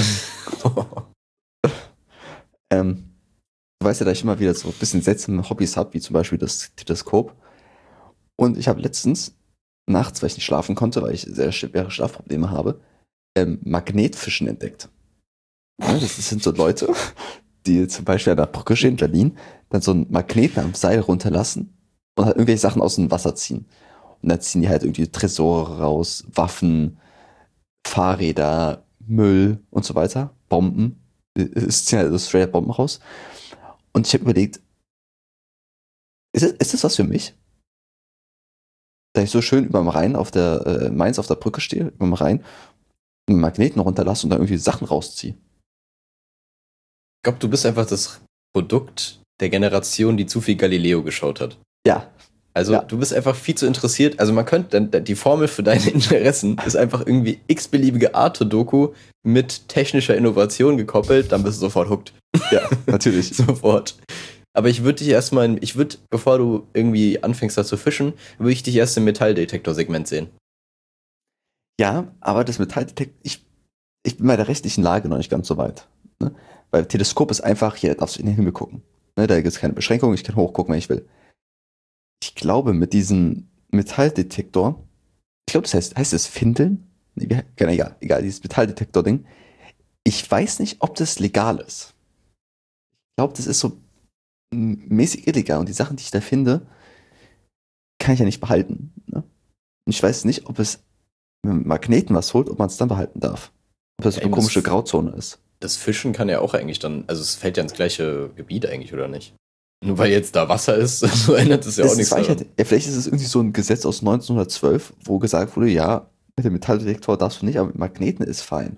[SPEAKER 3] Du weißt ja, dass ich immer wieder so ein bisschen seltsame Hobbys habe, wie zum Beispiel das Teleskop. Und ich habe letztens, nachts, weil ich nicht schlafen konnte, weil ich sehr schwere Schlafprobleme habe, Magnetfischen entdeckt. Ja, das sind so Leute, die zum Beispiel an der Brücke stehen in Berlin, dann so einen Magneten am Seil runterlassen und halt irgendwelche Sachen aus dem Wasser ziehen. Und dann ziehen die halt irgendwie Tresore raus, Waffen, Fahrräder, Müll und so weiter, Bomben. Es ziehen halt so straight Bomben raus. Und ich habe überlegt, ist das was für mich? Da ich so schön überm Rhein auf der Mainz auf der Brücke stehe, überm Rhein, einen Magneten runterlasse und dann irgendwie Sachen rausziehe.
[SPEAKER 2] Ich glaube, du bist einfach das Produkt der Generation, die zu viel Galileo geschaut hat.
[SPEAKER 3] Ja,
[SPEAKER 2] Also
[SPEAKER 3] Ja.
[SPEAKER 2] du bist einfach viel zu interessiert. Also man könnte, die Formel für deine Interessen ist einfach irgendwie x-beliebige Arte-Doku mit technischer Innovation gekoppelt, dann bist du sofort hooked.
[SPEAKER 3] Ja, natürlich.
[SPEAKER 2] Sofort. Aber ich würde dich erstmal, bevor du irgendwie anfängst da zu fischen, würde ich dich erst im Metalldetektor-Segment sehen.
[SPEAKER 3] Ja, aber das Metalldetektor, ich bin bei der rechtlichen Lage noch nicht ganz so weit. Ne? Weil Teleskop ist einfach, hier darfst du in den Himmel gucken. Ne? Da gibt es keine Beschränkung, ich kann hochgucken, wenn ich will. Ich glaube, mit diesem Metalldetektor, ich glaube, das heißt es Findeln? Nee, egal, dieses Metalldetektor-Ding. Ich weiß nicht, ob das legal ist. Ich glaube, das ist so mäßig illegal und die Sachen, die ich da finde, kann ich ja nicht behalten. Ne? Und ich weiß nicht, ob es mit einem Magneten was holt, ob man es dann behalten darf. Ob das so eine komische Grauzone ist.
[SPEAKER 2] Das Fischen kann ja auch eigentlich dann, also es fällt ja ins gleiche Gebiet eigentlich, oder nicht? Nur weil jetzt da Wasser ist, so ändert es ja auch nichts.
[SPEAKER 3] Ja, vielleicht ist es irgendwie so ein Gesetz aus 1912, wo gesagt wurde, ja, mit dem Metalldetektor darfst du nicht, aber mit Magneten ist fein.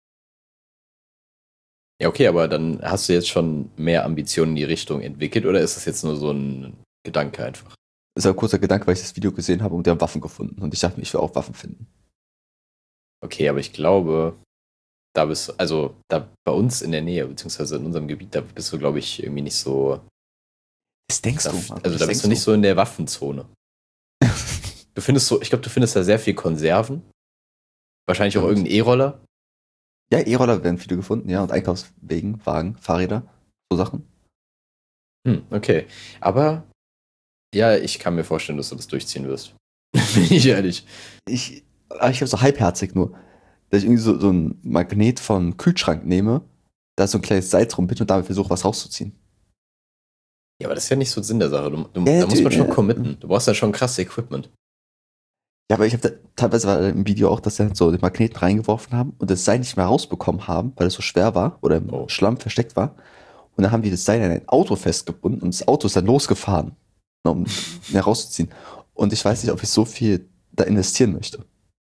[SPEAKER 2] Ja, okay, aber dann hast du jetzt schon mehr Ambitionen in die Richtung entwickelt, oder ist das jetzt nur so ein Gedanke einfach?
[SPEAKER 3] Das ist ein kurzer Gedanke, weil ich das Video gesehen habe und die haben Waffen gefunden. Und ich dachte mir, ich will auch Waffen finden.
[SPEAKER 2] Okay, aber ich glaube, also da bei uns in der Nähe, beziehungsweise in unserem Gebiet, da bist du, glaube ich, irgendwie nicht so.
[SPEAKER 3] Das denkst du, Marco,
[SPEAKER 2] Also da bist du nicht so in der Waffenzone. Ich glaube, du findest da sehr viel Konserven. Wahrscheinlich auch irgendein E-Roller.
[SPEAKER 3] Ja, E-Roller werden viele gefunden, ja, und Einkaufswegen, Wagen, Fahrräder, so Sachen.
[SPEAKER 2] Okay. Aber ja, ich kann mir vorstellen, dass du das durchziehen wirst. Bin ich ehrlich.
[SPEAKER 3] Ich habe so halbherzig nur, dass ich irgendwie so ein Magnet vom Kühlschrank nehme, da so ein kleines Salz rum bin und damit versuche, was rauszuziehen.
[SPEAKER 2] Ja, aber das ist ja nicht so Sinn der Sache.
[SPEAKER 3] Ja,
[SPEAKER 2] Da muss man schon
[SPEAKER 3] ja.
[SPEAKER 2] committen. Du brauchst ja schon krasses Equipment.
[SPEAKER 3] Ja, aber ich habe teilweise war im Video auch, dass sie halt so den Magneten reingeworfen haben und das Seil nicht mehr rausbekommen haben, weil es so schwer war oder im Schlamm versteckt war. Und dann haben die das Seil an ein Auto festgebunden und das Auto ist dann losgefahren, um mehr rauszuziehen. Und ich weiß nicht, ob ich so viel da investieren möchte.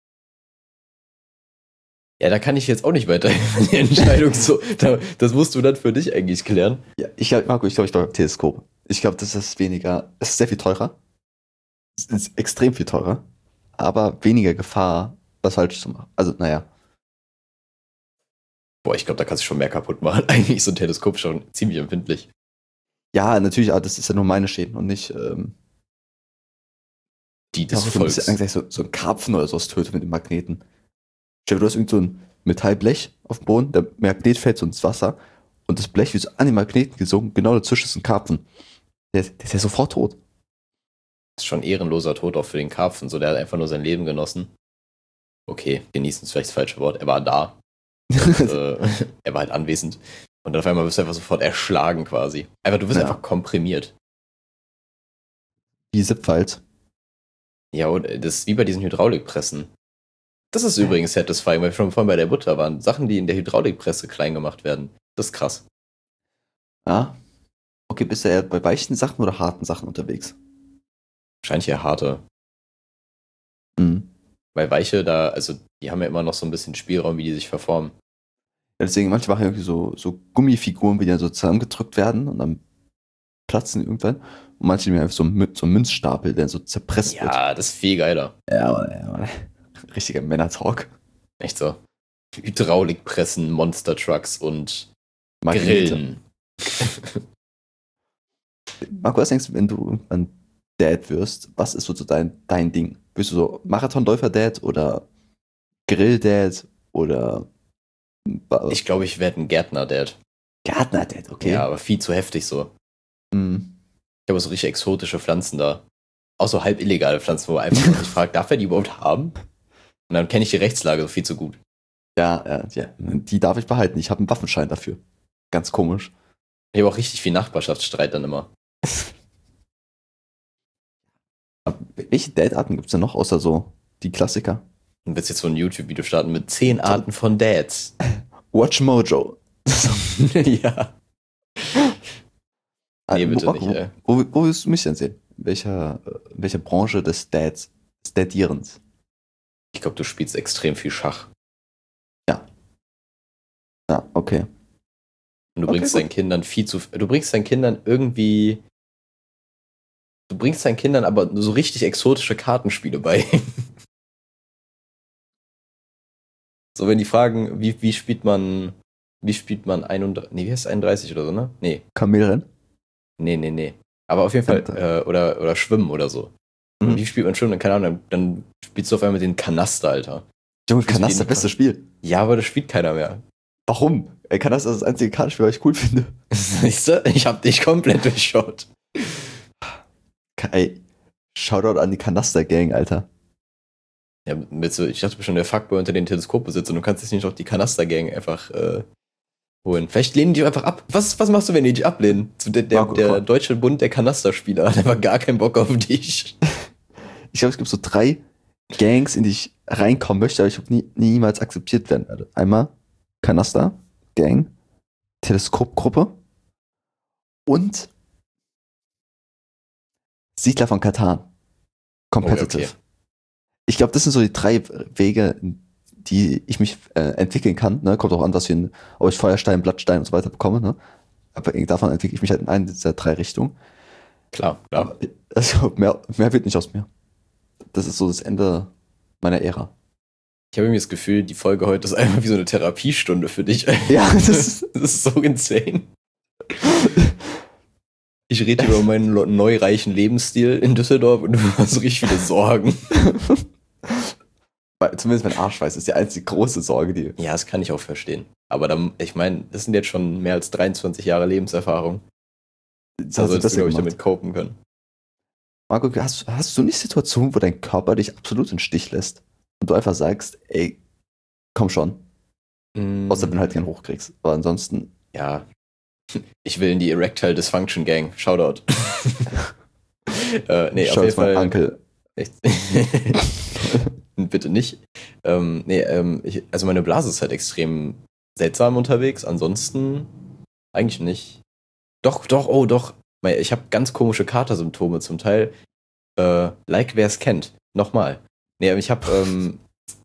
[SPEAKER 2] Ja, da kann ich jetzt auch nicht weiterhelfen. Die Entscheidung das musst du dann für dich eigentlich klären.
[SPEAKER 3] Ja, Marco, ich glaube, beim Teleskop. Ich glaube, das ist es ist sehr viel teurer. Es ist extrem viel teurer. Aber weniger Gefahr, was falsch zu machen. Also, naja.
[SPEAKER 2] Boah, ich glaube, da kannst du schon mehr kaputt machen. Eigentlich ist so ein Teleskop schon ziemlich empfindlich.
[SPEAKER 3] Ja, natürlich, aber das ist ja nur meine Schäden und nicht,
[SPEAKER 2] Die des
[SPEAKER 3] ich
[SPEAKER 2] Volks.
[SPEAKER 3] Angst, so ein Karpfen oder sowas tötet mit dem Magneten. Stell dir, du hast irgend so ein Metallblech auf dem Boden, der Magnet fällt so ins Wasser und das Blech wird so an den Magneten gesogen, genau dazwischen ist ein Karpfen. Der ist ja sofort tot.
[SPEAKER 2] Das ist schon ein ehrenloser Tod auch für den Karpfen. So, der hat einfach nur sein Leben genossen. Okay, genießen ist vielleicht das falsche Wort. Er war da. Und, er war halt anwesend. Und dann auf einmal wirst du einfach sofort erschlagen quasi. Du wirst einfach komprimiert.
[SPEAKER 3] Wie Zipfiles.
[SPEAKER 2] Ja, und das ist wie bei diesen Hydraulikpressen. Das ist übrigens satisfying, weil wir schon vorhin bei der Butter waren. Sachen, die in der Hydraulikpresse klein gemacht werden. Das ist krass.
[SPEAKER 3] Ja. Okay, bist du eher bei weichen Sachen oder harten Sachen unterwegs?
[SPEAKER 2] Wahrscheinlich eher harte.
[SPEAKER 3] Mhm.
[SPEAKER 2] Weil weiche die haben ja immer noch so ein bisschen Spielraum, wie die sich verformen.
[SPEAKER 3] Ja, deswegen, manche machen irgendwie so Gummifiguren, wie die dann so zusammengedrückt werden und dann platzen die irgendwann. Und manche nehmen einfach so einen Münzstapel, der so zerpresst wird.
[SPEAKER 2] Ja, das ist viel geiler.
[SPEAKER 3] Ja. Richtiger Männer-Talk.
[SPEAKER 2] Echt so. Hydraulikpressen, Monster-Trucks und
[SPEAKER 3] Magnete.
[SPEAKER 2] Grillen.
[SPEAKER 3] Marco, was denkst du, wenn du irgendwann Dad wirst, was ist so dein Ding? Bist du so Marathonläufer-Dad oder Grill-Dad oder
[SPEAKER 2] Ich glaube, ich werde ein Gärtner-Dad.
[SPEAKER 3] Gärtner-Dad, okay.
[SPEAKER 2] Ja, aber viel zu heftig so.
[SPEAKER 3] Mhm.
[SPEAKER 2] Ich habe so richtig exotische Pflanzen da. Auch so halb illegale Pflanzen, wo man einfach sich fragt, darf er die überhaupt haben? Und dann kenne ich die Rechtslage so viel zu gut.
[SPEAKER 3] Ja, die darf ich behalten. Ich habe einen Waffenschein dafür. Ganz komisch.
[SPEAKER 2] Ich habe auch richtig viel Nachbarschaftsstreit dann immer.
[SPEAKER 3] Aber welche Dad-Arten gibt es denn noch, außer so die Klassiker?
[SPEAKER 2] Und willst jetzt so ein YouTube-Video starten mit 10 Arten von Dads?
[SPEAKER 3] Watch Mojo.
[SPEAKER 2] Ja. Nee, bitte
[SPEAKER 3] Marco,
[SPEAKER 2] nicht, ey.
[SPEAKER 3] Wo willst du mich denn sehen? In welcher Branche des Dadierens?
[SPEAKER 2] Ich glaube, du spielst extrem viel Schach.
[SPEAKER 3] Ja, okay.
[SPEAKER 2] Und du bringst deinen Kindern irgendwie. du bringst deinen Kindern aber so richtig exotische Kartenspiele bei. So, wenn die fragen, wie spielt man 31, nee, wie heißt 31 oder so, ne?
[SPEAKER 3] Kamelrennen?
[SPEAKER 2] Nee. Aber auf jeden Fall, oder Schwimmen oder so. Und wie spielt man Schwimmen? Dann, keine Ahnung, dann spielst du auf einmal den Kanaster, Alter.
[SPEAKER 3] Junge, Kanaster, bestes Spiel.
[SPEAKER 2] Ja, aber das spielt keiner mehr.
[SPEAKER 3] Warum? Ey, Kanaster ist das einzige Kartenspiel, was ich cool finde.
[SPEAKER 2] Siehst du? Ich hab dich komplett durchschaut.
[SPEAKER 3] Ey, Shoutout an die Kanaster-Gang, Alter.
[SPEAKER 2] Ja, ich dachte schon, der Fuckboy unter den Teleskopbesitzern. Du kannst jetzt nicht noch die Kanaster-Gang einfach holen. Vielleicht lehnen die einfach ab. Was machst du, wenn die dich ablehnen? Der Deutsche Bund der Kanasterspieler hat einfach gar keinen Bock auf dich.
[SPEAKER 3] Ich glaube, es gibt so 3 Gangs, in die ich reinkommen möchte, aber ich glaube, niemals akzeptiert werden werde. Einmal Kanaster, Gang, Teleskopgruppe und Siedler von Katan. Competitive.
[SPEAKER 2] Okay.
[SPEAKER 3] Ich glaube, das sind so die 3 Wege, die ich mich entwickeln kann. Ne? Kommt auch an, ob ich Feuerstein, Blattstein und so weiter bekomme. Ne? Aber davon entwickle ich mich halt in eine dieser 3 Richtungen.
[SPEAKER 2] Klar.
[SPEAKER 3] Also mehr wird nicht aus mir. Das ist so das Ende meiner Ära.
[SPEAKER 2] Ich habe irgendwie das Gefühl, die Folge heute ist einfach wie so eine Therapiestunde für dich.
[SPEAKER 3] Ja,
[SPEAKER 2] das ist so insane. Ich rede über meinen neureichen Lebensstil in Düsseldorf und du hast richtig viele Sorgen.
[SPEAKER 3] Zumindest mein Arschweiß ist die einzige große Sorge, die.
[SPEAKER 2] Ja, das kann ich auch verstehen. Aber dann, ich meine, das sind jetzt schon mehr als 23 Jahre Lebenserfahrung. Da solltest du, glaube ich, damit copen können.
[SPEAKER 3] Marco, hast du nicht Situationen, wo dein Körper dich absolut im Stich lässt und du einfach sagst, ey, komm schon. Außer wenn du halt keinen hochkriegst. Aber ansonsten.
[SPEAKER 2] Ja. Ich will in die Erectile Dysfunction Gang. Shoutout. Nee, auf jeden Fall.
[SPEAKER 3] Onkel.
[SPEAKER 2] Echt? Bitte nicht. Also meine Blase ist halt extrem seltsam unterwegs. Ansonsten eigentlich nicht. Doch. Ich habe ganz komische Katersymptome zum Teil. Like wer es kennt. Nochmal. Nee, ich habe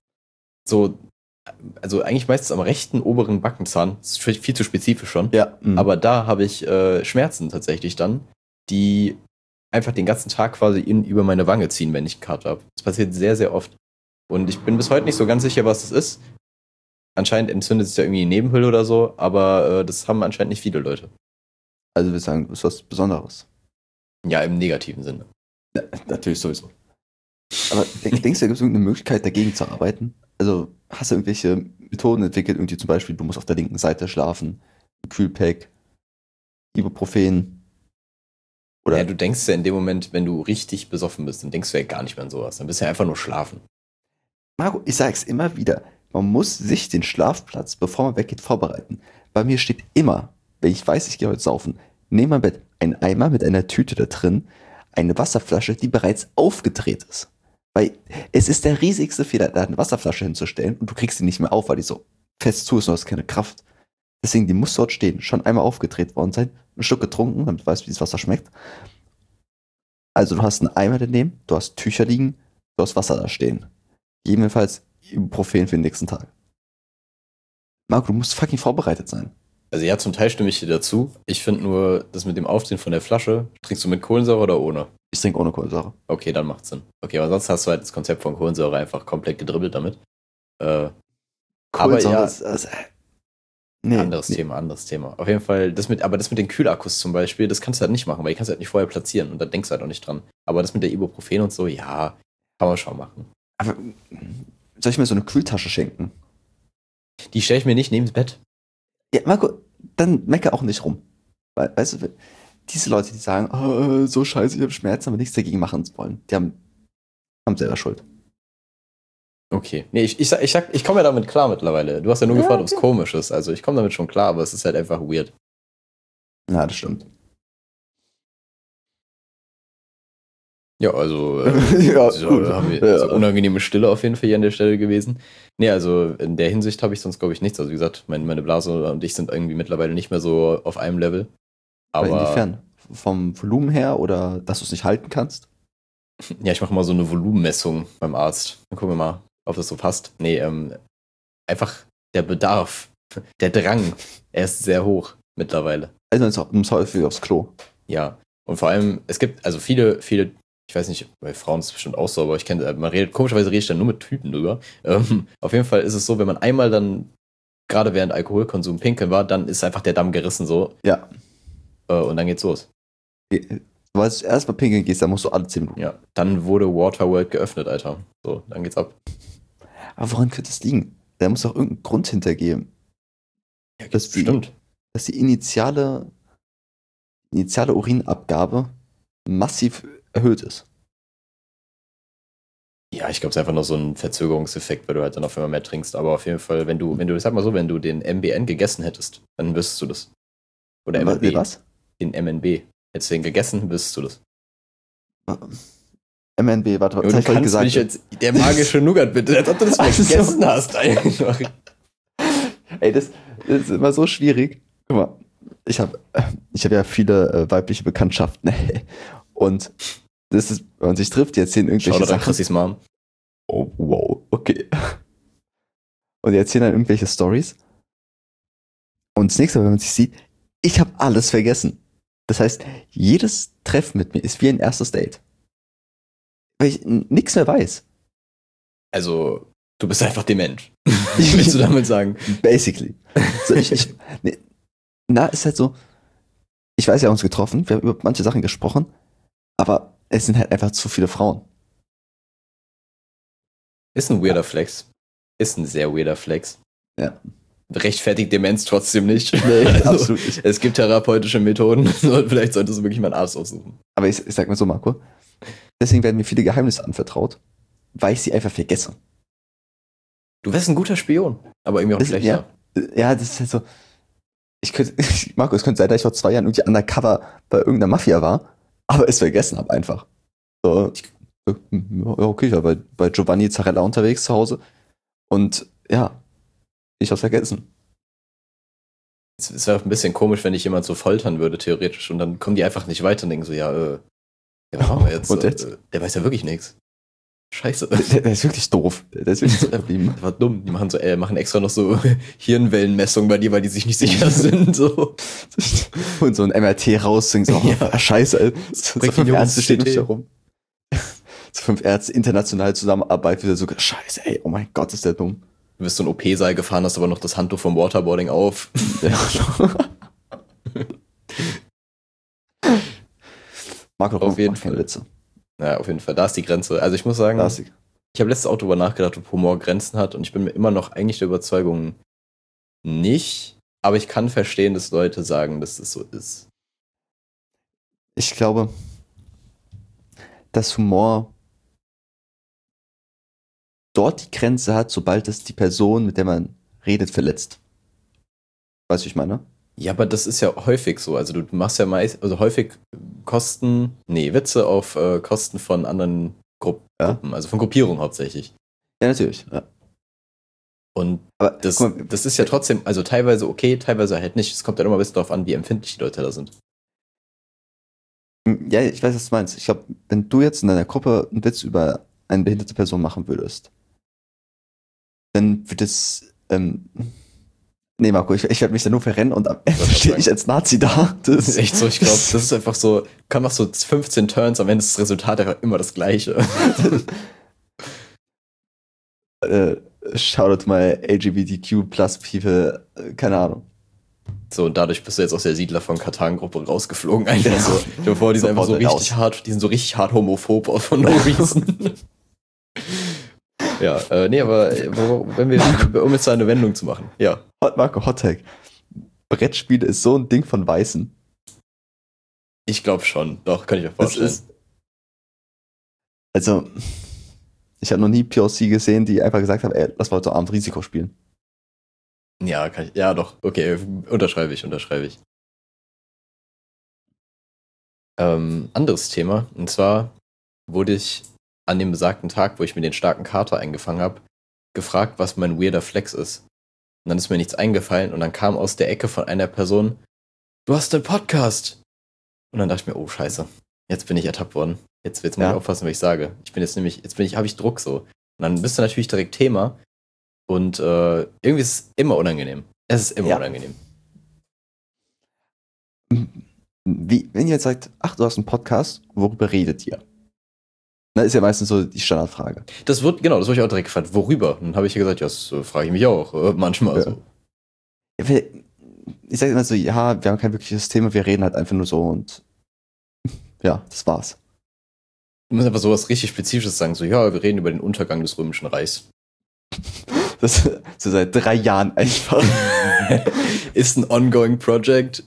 [SPEAKER 2] also eigentlich meistens am rechten oberen Backenzahn. Das ist viel zu spezifisch schon.
[SPEAKER 3] Ja.
[SPEAKER 2] Aber da habe ich Schmerzen tatsächlich dann, die einfach den ganzen Tag quasi über meine Wange ziehen, wenn ich einen Kater habe. Das passiert sehr, sehr oft. Und ich bin bis heute nicht so ganz sicher, was das ist. Anscheinend entzündet sich ja irgendwie die Nebenhöhle oder so, aber das haben anscheinend nicht viele Leute.
[SPEAKER 3] Also wir sagen, das ist was Besonderes.
[SPEAKER 2] Ja, im negativen Sinne.
[SPEAKER 3] Ja, natürlich sowieso. Aber denkst du, da gibt es irgendeine Möglichkeit, dagegen zu arbeiten? Also hast du irgendwelche Methoden entwickelt, irgendwie zum Beispiel, du musst auf der linken Seite schlafen, Kühlpack, Ibuprofen? Oder?
[SPEAKER 2] Ja, du denkst ja in dem Moment, wenn du richtig besoffen bist, dann denkst du ja gar nicht mehr an sowas. Dann bist du ja einfach nur schlafen.
[SPEAKER 3] Marco, ich sag's immer wieder, man muss sich den Schlafplatz, bevor man weggeht, vorbereiten. Bei mir steht immer, wenn ich weiß, ich gehe heute saufen, neben meinem Bett ein Eimer mit einer Tüte da drin, eine Wasserflasche, die bereits aufgedreht ist. Weil es ist der riesigste Fehler, da eine Wasserflasche hinzustellen und du kriegst sie nicht mehr auf, weil die so fest zu ist und du hast keine Kraft. Deswegen, die muss dort stehen, schon einmal aufgedreht worden sein, ein Stück getrunken, damit du weißt, wie das Wasser schmeckt. Also du hast einen Eimer daneben, du hast Tücher liegen, du hast Wasser da stehen. Jedenfalls Ibuprofen für den nächsten Tag. Marco, du musst fucking vorbereitet sein.
[SPEAKER 2] Also ja, zum Teil stimme ich dir dazu. Ich finde nur, das mit dem Aufziehen von der Flasche, trinkst du mit Kohlensäure oder ohne?
[SPEAKER 3] Ich trinke ohne Kohlensäure.
[SPEAKER 2] Okay, dann macht's Sinn. Okay, aber sonst hast du halt das Konzept von Kohlensäure einfach komplett gedribbelt damit.
[SPEAKER 3] Kohlensäure
[SPEAKER 2] aber
[SPEAKER 3] ist
[SPEAKER 2] anderes Thema. Auf jeden Fall, das mit den Kühlakkus zum Beispiel, das kannst du halt nicht machen, weil die kannst du halt nicht vorher platzieren und da denkst du halt auch nicht dran. Aber das mit der Ibuprofen und so, ja, kann man schon machen.
[SPEAKER 3] Aber soll ich mir so eine Kühltasche schenken?
[SPEAKER 2] Die stelle ich mir nicht neben das Bett.
[SPEAKER 3] Ja, Marco, dann mecker auch nicht rum. Weißt du, diese Leute, die sagen, oh, so scheiße, ich habe Schmerzen, aber nichts dagegen machen wollen, die haben selber Schuld.
[SPEAKER 2] Okay. Nee, ich komme ja damit klar mittlerweile. Du hast ja nur gefragt, ob es komisch ist. Also ich komme damit schon klar, aber es ist halt einfach weird.
[SPEAKER 3] Ja, das stimmt.
[SPEAKER 2] Ja, also,
[SPEAKER 3] haben wir
[SPEAKER 2] unangenehme Stille auf jeden Fall hier an der Stelle gewesen. Nee, also in der Hinsicht habe ich sonst, glaube ich, nichts. Also wie gesagt, meine Blase und ich sind irgendwie mittlerweile nicht mehr so auf einem Level. Aber
[SPEAKER 3] inwiefern? Vom Volumen her oder dass du es nicht halten kannst?
[SPEAKER 2] Ja, ich mache mal so eine Volumenmessung beim Arzt. Dann gucken wir mal, ob das so passt. Nee, einfach der Bedarf, der Drang, er ist sehr hoch mittlerweile.
[SPEAKER 3] Also du musst häufig aufs Klo.
[SPEAKER 2] Ja. Und vor allem, es gibt also viele, ich weiß nicht, bei Frauen ist es bestimmt auch so, aber komischerweise rede ich dann nur mit Typen drüber. Auf jeden Fall ist es so, wenn man einmal dann, gerade während Alkoholkonsum pinkeln war, dann ist einfach der Damm gerissen so.
[SPEAKER 3] Ja.
[SPEAKER 2] Und dann geht's los.
[SPEAKER 3] Du weißt, erst mal pinkeln gehst, dann musst du alle 10 Minuten.
[SPEAKER 2] Ja, dann wurde Waterworld geöffnet, Alter. So, dann geht's ab.
[SPEAKER 3] Aber woran könnte es liegen? Da muss doch irgendeinen Grund hintergeben.
[SPEAKER 2] Ja,
[SPEAKER 3] dass
[SPEAKER 2] bestimmt.
[SPEAKER 3] Dass die initiale Urinabgabe massiv erhöht ist.
[SPEAKER 2] Ja, ich glaube, es ist einfach noch so ein Verzögerungseffekt, weil du halt dann auf einmal mehr trinkst. Aber auf jeden Fall, wenn du, sag mal so, wenn du den MBN gegessen hättest, dann wüsstest du das. Oder MNB.
[SPEAKER 3] Was?
[SPEAKER 2] Den MNB. Hättest du den gegessen, wüsstest du das.
[SPEAKER 3] MNB, warte,
[SPEAKER 2] was hab ich gesagt? Mich jetzt, der magische Nougat, bitte, als ob du das vergessen hast einfach.
[SPEAKER 3] Ey, das ist immer so schwierig. Guck mal, ich hab ja viele weibliche Bekanntschaften. Und das ist, wenn man sich trifft, die erzählen irgendwelche
[SPEAKER 2] Sachen. Chrissys Mom.
[SPEAKER 3] Oh, wow, okay. Und die erzählen dann irgendwelche Stories. Und das nächste Mal, wenn man sich sieht, ich habe alles vergessen. Das heißt, jedes Treffen mit mir ist wie ein erstes Date. Weil ich nichts mehr weiß.
[SPEAKER 2] Also, du bist einfach dement. Willst du damit sagen?
[SPEAKER 3] Basically. So, ist halt so, ich weiß, wir haben uns getroffen, wir haben über manche Sachen gesprochen, aber es sind halt einfach zu viele Frauen.
[SPEAKER 2] Ist ein weirder Flex. Ist ein sehr weirder Flex.
[SPEAKER 3] Ja.
[SPEAKER 2] Rechtfertigt Demenz trotzdem nicht.
[SPEAKER 3] Nee,
[SPEAKER 2] also,
[SPEAKER 3] absolut nicht.
[SPEAKER 2] Es gibt therapeutische Methoden. Vielleicht solltest du wirklich mal einen Arzt aussuchen.
[SPEAKER 3] Aber ich sag mal so, Marco, deswegen werden mir viele Geheimnisse anvertraut, weil ich sie einfach vergesse.
[SPEAKER 2] Du wärst ein guter Spion, aber irgendwie auch schlechter.
[SPEAKER 3] Ja, das ist halt so. Marco, es könnte sein, dass ich vor 2 Jahren irgendwie undercover bei irgendeiner Mafia war, aber es vergessen habe einfach. So, ja, okay, ich war bei Giovanni Zarella unterwegs zu Hause und ja, ich hab's vergessen.
[SPEAKER 2] Es wäre ein bisschen komisch, wenn dich jemand so foltern würde, theoretisch, und dann kommen die einfach nicht weiter und denken so, ja, was machen wir jetzt?
[SPEAKER 3] Und jetzt?
[SPEAKER 2] Der weiß ja wirklich nichts. Scheiße.
[SPEAKER 3] Der ist wirklich doof. Der ist wirklich so geblieben.
[SPEAKER 2] Das war dumm. Die machen extra noch so Hirnwellenmessungen bei dir, weil die sich nicht sicher sind. So.
[SPEAKER 3] Und so ein MRT raus, so, ja. Scheiße, Alter. So 5 Ärzte stehen nicht herum. So 5 Ärzte international zusammenarbeiten, wieder so, scheiße, ey, oh mein Gott, ist der dumm.
[SPEAKER 2] Du bist so ein OP-Saal gefahren, hast aber noch das Handtuch vom Waterboarding auf.
[SPEAKER 3] Ja. Marco,
[SPEAKER 2] auf jeden Fall.
[SPEAKER 3] Witze.
[SPEAKER 2] Ja, auf jeden Fall. Da ist die Grenze. Also ich muss sagen, ich habe letztes Auch darüber nachgedacht, ob Humor Grenzen hat, und ich bin mir immer noch eigentlich der Überzeugung nicht. Aber ich kann verstehen, dass Leute sagen, dass es so ist.
[SPEAKER 3] Ich glaube, dass Humor dort die Grenze hat, sobald es die Person, mit der man redet, verletzt. Weißt du, wie ich meine?
[SPEAKER 2] Ja, aber das ist ja häufig so. Also du machst ja meist, also häufig Witze auf Kosten von anderen Gruppen, also von Gruppierungen hauptsächlich.
[SPEAKER 3] Ja, natürlich. Ja.
[SPEAKER 2] Und aber, das ist ja trotzdem, also teilweise okay, teilweise halt nicht. Es kommt dann immer ein bisschen darauf an, wie empfindlich die Leute da sind.
[SPEAKER 3] Ja, ich weiß, was du meinst. Ich glaube, wenn du jetzt in deiner Gruppe einen Witz über eine behinderte Person machen würdest, dann wird es nee, Marco, ich werde mich da nur verrennen und am Ende stehe ich als Nazi da.
[SPEAKER 2] Das ist echt so, ich glaube, das ist einfach so, kann machst so 15 Turns, am Ende ist das Resultat einfach immer das gleiche.
[SPEAKER 3] Shoutout my LGBTQ plus people, keine Ahnung.
[SPEAKER 2] So, und dadurch bist du jetzt aus der Siedler von Katan-Gruppe rausgeflogen. Einfach so. Bevor die sind einfach so richtig hart, die sind so richtig hart homophob von no reason. Ja, nee, aber um jetzt eine Wendung zu machen. Ja.
[SPEAKER 3] Marco, Hot Tag. Brettspiele ist so ein Ding von Weißen.
[SPEAKER 2] Ich glaube schon. Doch, kann ich mir vorstellen.
[SPEAKER 3] Also, ich habe noch nie POC gesehen, die einfach gesagt haben, ey, lass mal heute Abend Risiko spielen.
[SPEAKER 2] Ja, ja, doch. Okay, unterschreibe ich. Anderes Thema. Und zwar wurde ich an dem besagten Tag, wo ich mir den starken Kater eingefangen habe, gefragt, was mein weirder Flex ist. Und dann ist mir nichts eingefallen und dann kam aus der Ecke von einer Person, du hast einen Podcast. Und dann dachte ich mir, oh scheiße, jetzt bin ich ertappt worden. Jetzt muss ich aufpassen, was ich sage. Habe ich Druck so. Und dann bist du natürlich direkt Thema und irgendwie ist es immer unangenehm. Es ist immer unangenehm.
[SPEAKER 3] wenn ihr jetzt sagt, ach, du hast einen Podcast, worüber redet ihr? Na, ist ja meistens so die Standardfrage.
[SPEAKER 2] Das wurde ich auch direkt gefragt. Worüber? Dann habe ich ja gesagt, ja, das frage ich mich auch manchmal
[SPEAKER 3] Ja.
[SPEAKER 2] so.
[SPEAKER 3] Ja, ich sage immer so, ja, wir haben kein wirkliches Thema, wir reden halt einfach nur so und ja, das war's.
[SPEAKER 2] Du musst einfach sowas richtig Spezifisches sagen, so, ja, wir reden über den Untergang des Römischen Reichs.
[SPEAKER 3] Das so seit 3 Jahren einfach.
[SPEAKER 2] Ist ein ongoing project.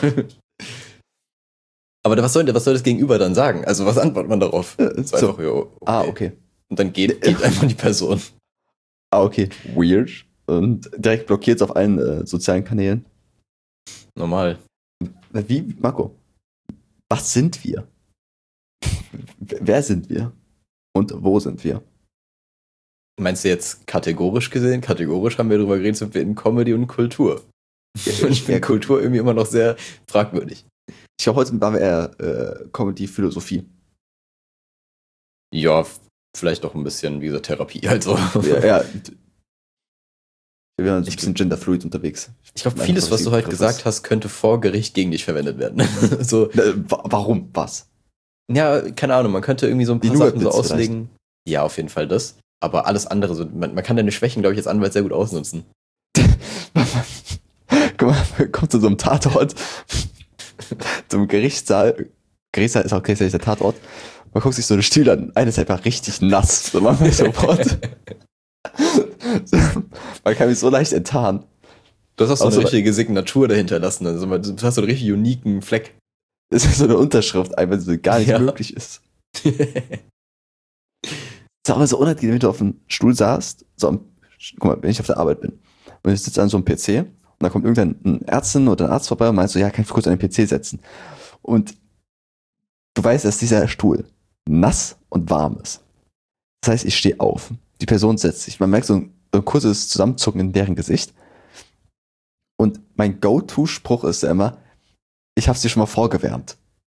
[SPEAKER 2] Aber was soll das Gegenüber dann sagen? Also, was antwortet man darauf? So
[SPEAKER 3] so.
[SPEAKER 2] einfach, ja, okay.
[SPEAKER 3] Ah, okay.
[SPEAKER 2] Und dann geht einfach die Person.
[SPEAKER 3] Ah, okay. Weird. Und direkt blockiert auf allen sozialen Kanälen.
[SPEAKER 2] Normal.
[SPEAKER 3] Wie, Marco? Was sind wir? Wer sind wir? Und wo sind wir?
[SPEAKER 2] Meinst du jetzt kategorisch gesehen? Kategorisch haben wir darüber geredet, sind wir in Comedy und Kultur. Und ich finde Kultur irgendwie immer noch sehr fragwürdig.
[SPEAKER 3] Ich glaube, heute waren wir eher Comedy, Philosophie.
[SPEAKER 2] Ja, vielleicht auch ein bisschen, wie gesagt, Therapie. Also.
[SPEAKER 3] Ja. Wir waren so ein bisschen genderfluid unterwegs.
[SPEAKER 2] Ich glaube, vieles, was du heute gesagt hast, könnte vor Gericht gegen dich verwendet werden. So,
[SPEAKER 3] warum? Was?
[SPEAKER 2] ja, keine Ahnung, man könnte irgendwie so ein paar
[SPEAKER 3] Die
[SPEAKER 2] Sachen so
[SPEAKER 3] Nougat-Bits
[SPEAKER 2] auslegen. Ja, auf jeden Fall das. Aber alles andere, so, man kann deine Schwächen, glaube ich, als Anwalt sehr gut ausnutzen.
[SPEAKER 3] Guck mal, kommt zu so einem Tatort, zum Gerichtssaal. Gerichtssaal ist auch gleichzeitig der Tatort. Man guckt sich so eine Stühle an. Eine ist einfach richtig nass. So, man weiß sofort. Man kann mich so leicht enttarnen.
[SPEAKER 2] Du hast auch so
[SPEAKER 3] Also,
[SPEAKER 2] eine richtige Signatur dahinter lassen. Also, du hast so einen richtig uniken Fleck.
[SPEAKER 3] Das ist so eine Unterschrift, einfach so gar nicht
[SPEAKER 2] Ja.
[SPEAKER 3] möglich ist. Das ist aber so unangenehm, wenn du auf dem Stuhl saßt. So, guck mal, wenn ich auf der Arbeit bin und ich sitze an so einem PC und da kommt irgendeine Ärztin oder ein Arzt vorbei und meint so, ja, kann ich kurz an den PC setzen? Und du weißt, dass dieser Stuhl nass und warm ist. Das heißt, ich stehe auf. Die Person setzt sich. Man merkt so ein kurzes Zusammenzucken in deren Gesicht. Und mein Go-To-Spruch ist ja immer, ich hab's dir schon mal vorgewärmt.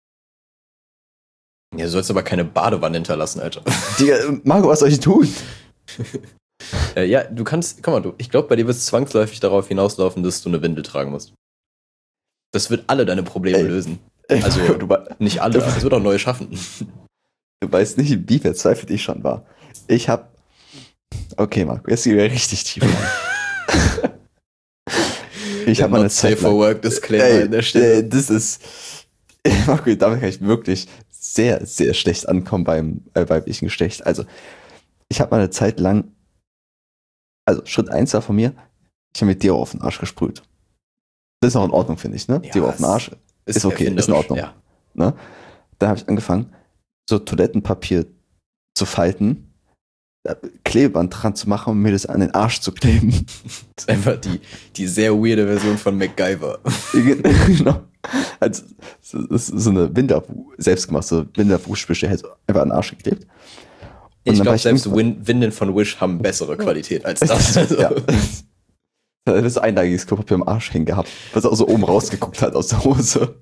[SPEAKER 2] Ja, du sollst aber keine Badewanne hinterlassen, Alter.
[SPEAKER 3] Digga, Marco, was soll ich tun?
[SPEAKER 2] Ja, du kannst, guck mal, ich glaube, bei dir wird es zwangsläufig darauf hinauslaufen, dass du eine Windel tragen musst. Das wird alle deine Probleme lösen. Also, nicht alle, aber es wird auch neue schaffen.
[SPEAKER 3] Du weißt nicht, wie verzweifelt ich schon war. Okay, Marco, jetzt gehen wir richtig tief rein. Ich habe mal eine Zeit
[SPEAKER 2] Safe for Work Disclaimer an der Stelle.
[SPEAKER 3] Das ist, Marco, damit kann ich wirklich sehr, sehr schlecht ankommen beim weiblichen Geschlecht. Also, ich habe mal eine Zeit lang, also Schritt 1 war von mir, ich habe mit Deo auf den Arsch gesprüht. Das ist auch in Ordnung, finde ich, ne?
[SPEAKER 2] Ja,
[SPEAKER 3] Deo auf den Arsch ist okay, ist in Ordnung.
[SPEAKER 2] Ja.
[SPEAKER 3] Ne? Dann habe ich angefangen, so Toilettenpapier zu falten, Klebeband dran zu machen und mir das an den Arsch zu kleben.
[SPEAKER 2] Das ist einfach die sehr weirde Version von MacGyver.
[SPEAKER 3] Genau. Also, das ist so eine selbstgemachte Winterfußspüsche, einfach an den Arsch geklebt. Und
[SPEAKER 2] Ich
[SPEAKER 3] dann war
[SPEAKER 2] glaube, selbst
[SPEAKER 3] irgendwann-
[SPEAKER 2] Windeln von Wish haben bessere Qualität als das. Also.
[SPEAKER 3] Ja. Da ist so einlagiges Klopapier am Arsch hängen gehabt, was auch so oben rausgeguckt hat aus der Hose.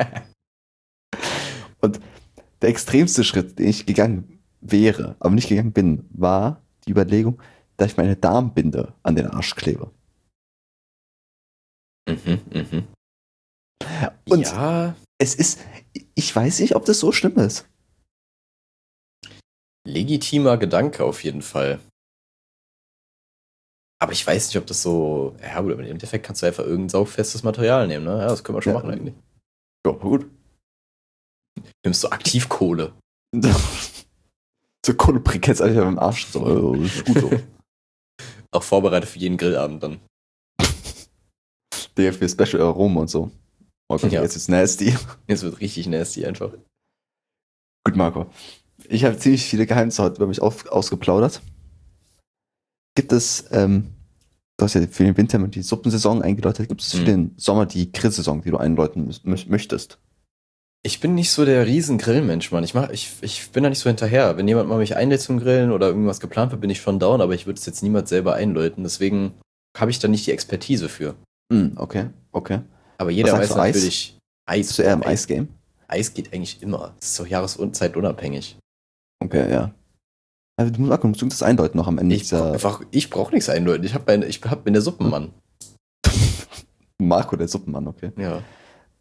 [SPEAKER 3] Und der extremste Schritt, den ich gegangen wäre, aber nicht gegangen bin, war die Überlegung, dass ich meine Darmbinde an den Arsch klebe.
[SPEAKER 2] Mhm.
[SPEAKER 3] Und
[SPEAKER 2] Ja,
[SPEAKER 3] es ist, ich weiß nicht, ob das so schlimm ist.
[SPEAKER 2] legitimer Gedanke auf jeden Fall. Aber ich weiß nicht, ob das so. Ja, gut, aber im Endeffekt kannst du einfach irgendein saugfestes Material nehmen, ne? Ja, das können wir schon
[SPEAKER 3] Ja.
[SPEAKER 2] machen eigentlich.
[SPEAKER 3] Ja, gut.
[SPEAKER 2] Nimmst du Aktivkohle.
[SPEAKER 3] So Kohlebriketts einfach im Arsch. So, ist gut so.
[SPEAKER 2] Auch vorbereitet für jeden Grillabend dann.
[SPEAKER 3] Der für Special Aroma und so. Oh Gott,
[SPEAKER 2] Ja.
[SPEAKER 3] jetzt ist nasty.
[SPEAKER 2] Jetzt wird richtig nasty einfach.
[SPEAKER 3] Gut, Marco. Ich habe ziemlich viele Geheimnisse heute über mich ausgeplaudert. Gibt es, du hast ja für den Winter die Suppensaison eingeläutet, gibt es für den Sommer die Grillsaison, die du einläuten möchtest?
[SPEAKER 2] Ich bin nicht so der riesen Grillmensch, Mann. Ich bin da nicht so hinterher. Wenn jemand mal mich einlädt zum Grillen oder irgendwas geplant wird, bin ich schon down, aber ich würde es jetzt niemals selber einläuten. Deswegen habe ich da nicht die Expertise für.
[SPEAKER 3] Okay.
[SPEAKER 2] Aber jeder
[SPEAKER 3] Was
[SPEAKER 2] weiß
[SPEAKER 3] sagst du, Eis?
[SPEAKER 2] natürlich, Eis.
[SPEAKER 3] Bist du eher im Eisgame?
[SPEAKER 2] Eis geht eigentlich immer. Das ist doch jahreszeitunabhängig.
[SPEAKER 3] Okay, ja. Also du musst das eindeuten noch am Ende
[SPEAKER 2] Ich brauche nichts einläuten. Ich bin der Suppenmann.
[SPEAKER 3] Marco, der Suppenmann, okay.
[SPEAKER 2] Ja.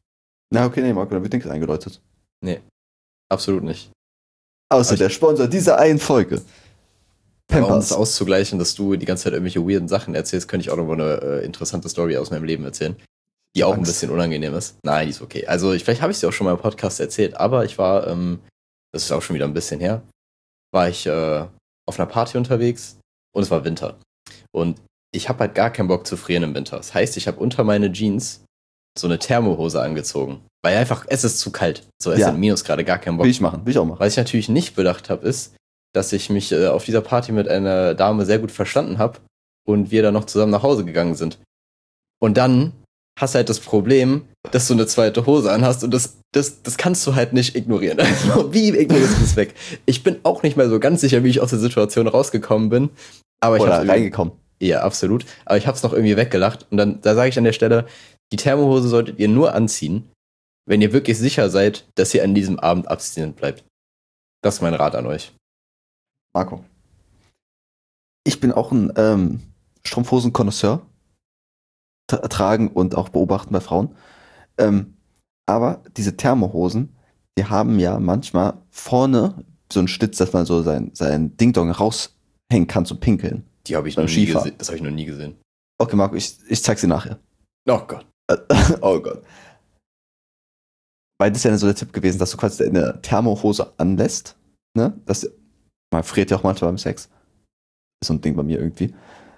[SPEAKER 3] Na, okay, nee, Marco, da wird nichts eingedeutet.
[SPEAKER 2] Nee, absolut nicht.
[SPEAKER 3] Außer der Sponsor dieser einen Folge.
[SPEAKER 2] Aber um es
[SPEAKER 3] Pampers.
[SPEAKER 2] auszugleichen, dass du die ganze Zeit irgendwelche weirden Sachen erzählst, könnte ich auch noch mal eine interessante Story aus meinem Leben erzählen, die auch ein
[SPEAKER 3] Angst.
[SPEAKER 2] bisschen unangenehm ist. Nein, die ist okay. Also vielleicht habe ich sie auch schon mal im Podcast erzählt, aber ich war, das ist auch schon wieder ein bisschen her, war ich auf einer Party unterwegs und es war Winter. Und ich habe halt gar keinen Bock zu frieren im Winter. Das heißt, ich habe unter meine Jeans so eine Thermohose angezogen. Weil einfach, es ist zu kalt. So, es
[SPEAKER 3] Ja.
[SPEAKER 2] sind Minusgrade, gar keinen Bock.
[SPEAKER 3] Will ich auch machen.
[SPEAKER 2] Was ich natürlich nicht bedacht habe, ist, dass ich mich auf dieser Party mit einer Dame sehr gut verstanden habe und wir dann noch zusammen nach Hause gegangen sind. Und dann hast du halt das Problem, dass du eine zweite Hose anhast und das kannst du halt nicht ignorieren. Also, wie ignorierst du das weg? Ich bin auch nicht mehr so ganz sicher, wie ich aus der Situation rausgekommen bin. Aber ich
[SPEAKER 3] Oder
[SPEAKER 2] hab's
[SPEAKER 3] reingekommen.
[SPEAKER 2] ja, absolut. Aber ich hab's noch irgendwie weggelacht. Und dann, da sage ich an der Stelle, die Thermohose solltet ihr nur anziehen, wenn ihr wirklich sicher seid, dass ihr an diesem Abend abstinent bleibt. Das ist mein Rat an euch.
[SPEAKER 3] Marco. Ich bin auch ein Strumpfhosen-Konnoisseur. Tragen und auch beobachten bei Frauen. Aber diese Thermohosen, die haben ja manchmal vorne so einen Schlitz, dass man so sein Ding-Dong raushängen kann zum Pinkeln.
[SPEAKER 2] Die habe ich
[SPEAKER 3] Beim
[SPEAKER 2] noch nie
[SPEAKER 3] Skifahren.
[SPEAKER 2] gesehen. Das habe ich noch nie gesehen.
[SPEAKER 3] Okay, Marco, ich zeig sie nachher.
[SPEAKER 2] Oh Gott.
[SPEAKER 3] Oh Gott. Weil das ist ja so der Tipp gewesen, dass du quasi eine Thermohose anlässt. Ne? Man friert ja auch manchmal beim Sex. Ist so ein Ding bei mir irgendwie.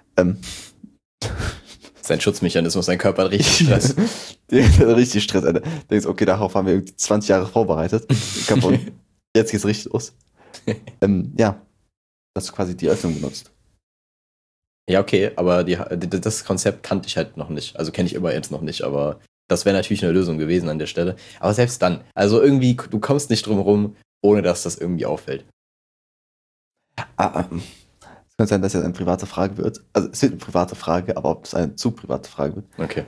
[SPEAKER 2] Sein Schutzmechanismus, sein Körper hat richtig Stress.
[SPEAKER 3] Die hat richtig Stress, Alter. Du denkst, okay, darauf haben wir irgendwie 20 Jahre vorbereitet. Kaputt. Jetzt geht's richtig los. Ja, dass du quasi die Öffnung benutzt.
[SPEAKER 2] Ja, okay, aber das Konzept kannte ich halt noch nicht. Also kenne ich immer jetzt noch nicht, aber das wäre natürlich eine Lösung gewesen an der Stelle. Aber selbst dann, also irgendwie, du kommst nicht drum rum, ohne dass das irgendwie auffällt.
[SPEAKER 3] Es könnte sein, dass es eine private Frage wird. Also es wird eine private Frage, aber ob es eine zu private Frage wird.
[SPEAKER 2] Okay.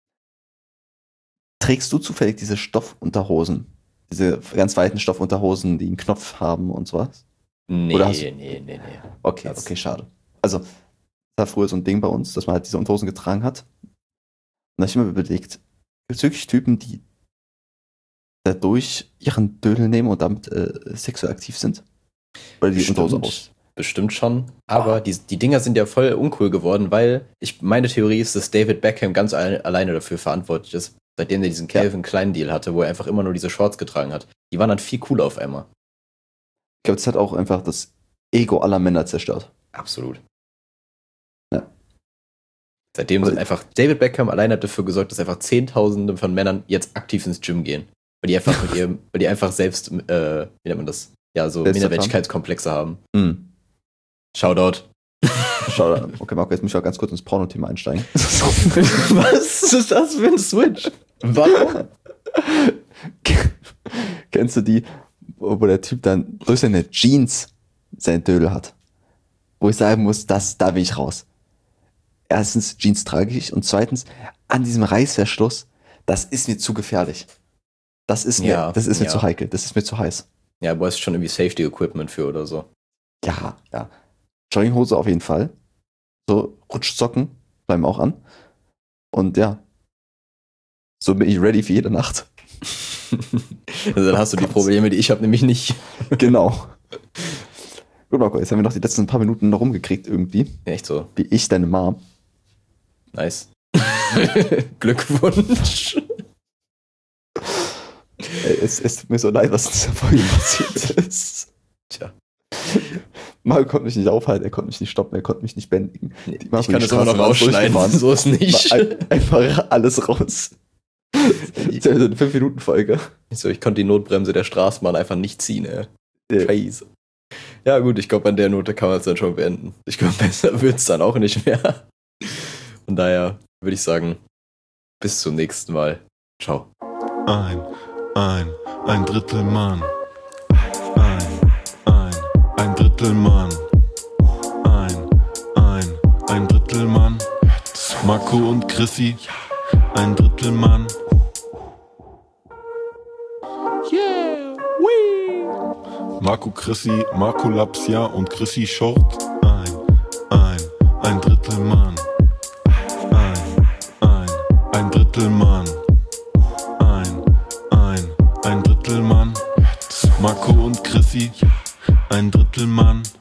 [SPEAKER 3] Trägst du zufällig diese Stoffunterhosen? Diese ganz weiten Stoffunterhosen, die einen Knopf haben und sowas?
[SPEAKER 2] Nee,
[SPEAKER 3] Oder hast-
[SPEAKER 2] nee.
[SPEAKER 3] Okay,
[SPEAKER 2] Das-
[SPEAKER 3] okay, schade. Also, das war früher so ein Ding bei uns, dass man halt diese Unterhosen getragen hat. Und da habe ich immer überlegt, gibt es wirklich Typen, die dadurch ihren Dödel nehmen und damit sexuell aktiv sind? Oder die Unterhose aus?
[SPEAKER 2] Bestimmt schon. Aber die Dinger sind ja voll uncool geworden, weil meine Theorie ist, dass David Beckham ganz alleine dafür verantwortlich ist, seitdem er diesen Calvin Klein Deal hatte, wo er einfach immer nur diese Shorts getragen hat. Die waren dann viel cooler auf einmal.
[SPEAKER 3] Ich glaube, das hat auch einfach das Ego aller Männer zerstört.
[SPEAKER 2] Absolut.
[SPEAKER 3] Ja.
[SPEAKER 2] Seitdem sind einfach David Beckham allein hat dafür gesorgt, dass einfach Zehntausende von Männern jetzt aktiv ins Gym gehen. Weil die einfach weil die einfach selbst, wie nennt man das? Ja, so Minderwertigkeitskomplexe haben.
[SPEAKER 3] Mhm.
[SPEAKER 2] Shoutout.
[SPEAKER 3] Schau, okay, Marco, jetzt muss ich auch ganz kurz ins Porno-Thema einsteigen.
[SPEAKER 2] Was ist das für ein Switch? Warum?
[SPEAKER 3] Kennst du die, wo der Typ dann durch seine Jeans sein Dödel hat? Wo ich sagen muss, da bin ich raus. Erstens, Jeans trage ich und zweitens, an diesem Reißverschluss, das ist mir zu gefährlich. Das ist mir zu heikel, das ist mir zu heiß.
[SPEAKER 2] Ja, du hast schon irgendwie Safety-Equipment für oder so.
[SPEAKER 3] Ja. Jogginghose auf jeden Fall. So Rutschsocken bleiben auch an. Und ja, so bin ich ready für jede Nacht.
[SPEAKER 2] Also dann hast du die Probleme, die ich habe, nämlich nicht.
[SPEAKER 3] Genau. Gut, Marco, jetzt haben wir noch die letzten paar Minuten noch rumgekriegt irgendwie.
[SPEAKER 2] Echt so.
[SPEAKER 3] Wie ich deine Mom.
[SPEAKER 2] Nice. Glückwunsch.
[SPEAKER 3] Es tut mir so leid, was in dieser Folge passiert ist.
[SPEAKER 2] Tja.
[SPEAKER 3] Marco konnte mich nicht aufhalten, er konnte mich nicht stoppen, er konnte mich nicht bändigen.
[SPEAKER 2] Ich kann das immer noch rausschneiden, so ist nicht.
[SPEAKER 3] Einfach alles raus. Das ist ja so eine 5-Minuten-Folge.
[SPEAKER 2] Ich konnte die Notbremse der Straßenbahn einfach nicht ziehen, ey. Scheiße. Ja gut, ich glaube, an der Note kann man es dann schon beenden. Ich glaube, besser wird es dann auch nicht mehr. Von daher würde ich sagen, bis zum nächsten Mal. Ciao.
[SPEAKER 1] Ein Drittel Mann. Ein Drittel Mann. Ein Drittel Mann. Marco und Chrissy. Ein Drittel Mann. Yeah, wee. Marco Chrissy, Marco Lapsia und Chrissy Short. Ein Drittel Mann. Ein Drittel Mann. Marco und Chrissy, ein Drittel Mann.